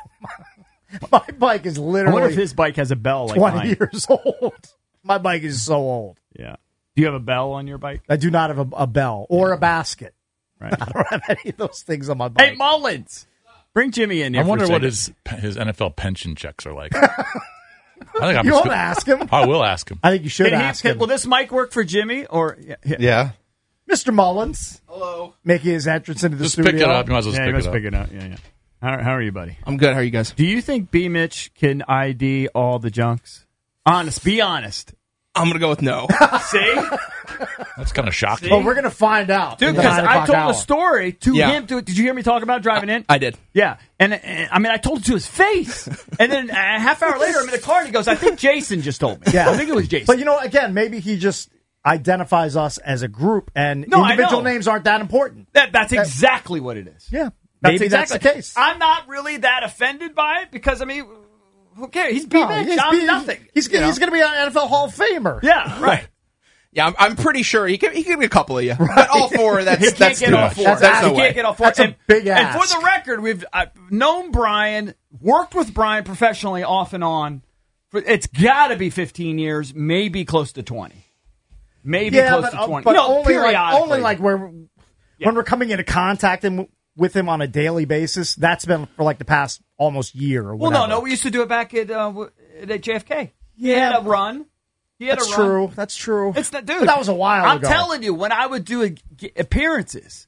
Speaker 3: My bike is
Speaker 7: I wonder
Speaker 3: literally
Speaker 7: if his bike has a bell like
Speaker 3: 20
Speaker 7: mine.
Speaker 3: years old. My bike is so old.
Speaker 7: Yeah. Do you have a bell on your bike?
Speaker 3: I do not have a bell or a basket.
Speaker 7: Right.
Speaker 3: I don't have any of those things on my bike.
Speaker 7: Hey, Mullins! Bring Jimmy in here.
Speaker 4: I
Speaker 7: for
Speaker 4: wonder
Speaker 7: a
Speaker 4: what
Speaker 7: second.
Speaker 4: his NFL pension checks are like. I think
Speaker 3: You want to ask him?
Speaker 4: I will ask him.
Speaker 3: I think you should
Speaker 7: Can he-
Speaker 3: ask him.
Speaker 7: Will this mic work for Jimmy? Or
Speaker 22: Yeah.
Speaker 3: Mr. Mullins. Hello. Making his entrance into the
Speaker 4: Just
Speaker 3: studio.
Speaker 4: pick it up. You might as well just
Speaker 7: Yeah,
Speaker 4: pick
Speaker 7: he must
Speaker 4: it up.
Speaker 7: pick it up. Yeah, yeah. How are you, buddy?
Speaker 6: I'm good. How are you guys?
Speaker 7: Do you think B. Mitch can ID all the junks? Honest. Be honest.
Speaker 9: I'm going to go with no.
Speaker 7: See?
Speaker 4: That's kind of shocking.
Speaker 3: Well, we're going to find out.
Speaker 7: Dude, because I told the story to him. Did you hear me talk about driving in?
Speaker 9: I did.
Speaker 7: Yeah. And I mean, I told it to his face. And then a half hour later, I'm in the car and he goes, I think Jason just told me.
Speaker 3: Yeah.
Speaker 7: I think it was Jason.
Speaker 3: But, again, maybe he just identifies us as a group, and individual names aren't that important.
Speaker 7: That's exactly what it is.
Speaker 3: Yeah.
Speaker 7: Maybe
Speaker 3: That's the case.
Speaker 7: I'm not really that offended by it because, I mean, who cares? He's B-Mitch. I'm nothing.
Speaker 3: He's going to be an NFL Hall of Famer.
Speaker 7: Yeah, right.
Speaker 9: Yeah, I'm pretty sure he could be a couple of you. But all four, that's
Speaker 7: he can't get all four.
Speaker 9: There's no
Speaker 7: he
Speaker 9: way.
Speaker 7: can't get all four.
Speaker 3: That's a big ask.
Speaker 7: And for the record, I've known Brian, worked with Brian professionally off and on. It's got to be 15 years, maybe close to 20. Maybe close to 20.
Speaker 3: But
Speaker 7: no,
Speaker 3: only like when we're coming into contact with him on a daily basis. That's been for like the past almost year or whatever.
Speaker 7: Well, no, we used to do it back at JFK. He had a run.
Speaker 3: That's true. That's true.
Speaker 7: It's not, dude.
Speaker 3: But that was a while ago.
Speaker 7: I'm telling you, when I would do appearances,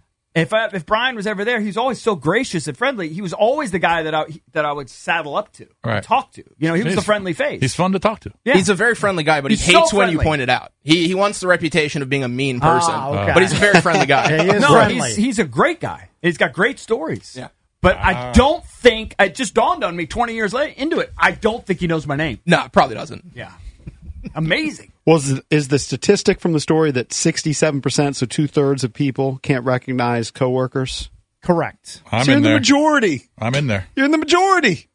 Speaker 7: if Brian was ever there, he's always so gracious and friendly. He was always the guy that I would saddle up to, and talk to. He was the friendly face.
Speaker 4: He's fun to talk to.
Speaker 7: Yeah.
Speaker 9: He's a very friendly guy, but he hates when you point it out. He wants the reputation of being a mean person, but he's a very friendly guy.
Speaker 3: Yeah, he is friendly.
Speaker 7: He's a great guy. He's got great stories.
Speaker 9: Yeah.
Speaker 7: But I don't think, it just dawned on me 20 years into it, I don't think he knows my name.
Speaker 9: No, probably doesn't.
Speaker 7: Yeah. Amazing.
Speaker 6: Is the statistic from the story that 67%, so 2/3 of people can't recognize coworkers?
Speaker 3: Correct.
Speaker 6: You're in the majority.
Speaker 4: I'm in there.
Speaker 6: You're in the majority.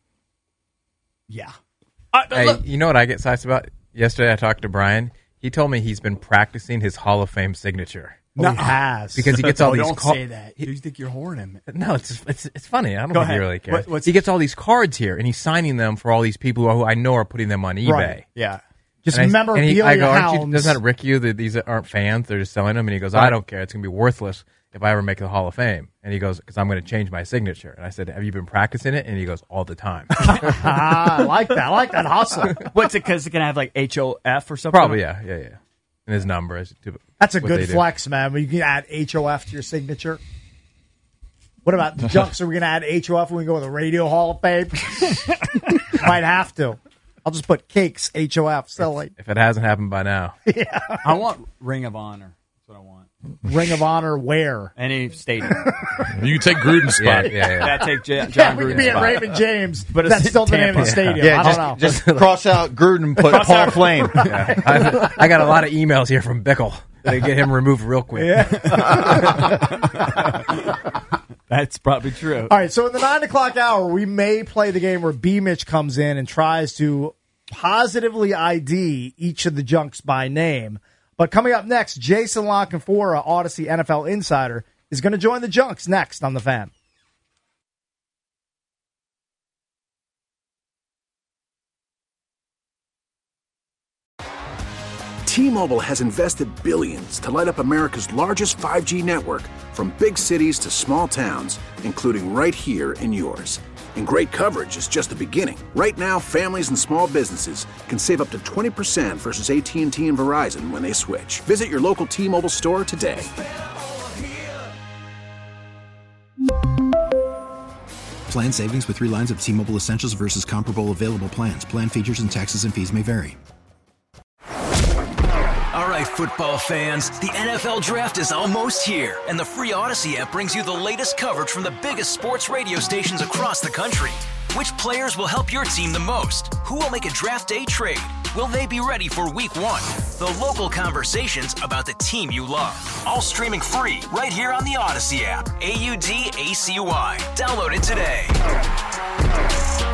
Speaker 7: Yeah.
Speaker 1: Hey, you know what I get psyched about? Yesterday I talked to Brian. He told me he's been practicing his Hall of Fame signature.
Speaker 3: No, he has.
Speaker 1: Because he gets all these
Speaker 7: don't say that. You think you're whoring him.
Speaker 1: No, it's funny. I don't
Speaker 7: Go
Speaker 1: think he
Speaker 7: ahead.
Speaker 1: really cares. He gets all these cards here, and he's signing them for all these people who I know are putting them on eBay.
Speaker 3: Right.
Speaker 7: Yeah.
Speaker 3: Just
Speaker 1: And
Speaker 3: memorabilia
Speaker 1: I go,
Speaker 3: hounds.
Speaker 1: doesn't that rick you that these aren't fans? They're just selling them. And he goes, I don't care. It's going to be worthless if I ever make the Hall of Fame. And he goes, because I'm going to change my signature. And I said, have you been practicing it? And he goes, all the time.
Speaker 3: I like that. I like that hustle.
Speaker 7: What's it, because it's going to have like HOF or something?
Speaker 1: Probably, yeah. And his number.
Speaker 3: That's a good flex, man. When you can add HOF to your signature. What about the Junks? Are we going to add HOF when we go with the Radio Hall of Fame? Might have to. I'll just put Cakes, HOF, silly.
Speaker 1: If it hasn't happened by now.
Speaker 3: Yeah.
Speaker 7: I want Ring of Honor. That's what I want.
Speaker 3: Ring of Honor where?
Speaker 7: Any stadium.
Speaker 4: You can take Gruden's spot.
Speaker 7: Yeah, take John
Speaker 3: we
Speaker 7: Gruden's
Speaker 3: could be at
Speaker 7: spot.
Speaker 3: Raymond James,
Speaker 7: But
Speaker 3: but that's
Speaker 7: it's
Speaker 3: still the name of the
Speaker 7: Tampa.
Speaker 3: stadium.
Speaker 22: Yeah,
Speaker 3: I don't know.
Speaker 22: just cross out Gruden, put
Speaker 7: Cross
Speaker 22: Paul
Speaker 7: out-
Speaker 22: Flame.
Speaker 1: Yeah. I got a lot of emails here from Bickle. They get him removed real quick.
Speaker 7: That's probably true.
Speaker 3: All right, so in the 9 o'clock hour, we may play the game where B-Mitch comes in and tries to positively ID each of the Junks by name. But coming up next, Jason LaCanfora, Odyssey NFL Insider, is going to join the Junks next on The Fan.
Speaker 17: T-Mobile has invested billions to light up America's largest 5G network, from big cities to small towns, including right here in yours. And great coverage is just the beginning. Right now, families and small businesses can save up to 20% versus AT&T and Verizon when they switch. Visit your local T-Mobile store today.
Speaker 18: Plan savings with 3 lines of T-Mobile Essentials versus comparable available plans. Plan features and taxes and fees may vary.
Speaker 19: All right, football fans, the NFL Draft is almost here, and the free Odyssey app brings you the latest coverage from the biggest sports radio stations across the country. Which players will help your team the most? Who will make a draft day trade? Will they be ready for Week 1? The local conversations about the team you love. All streaming free right here on the Odyssey app. AUDACY. Download it today.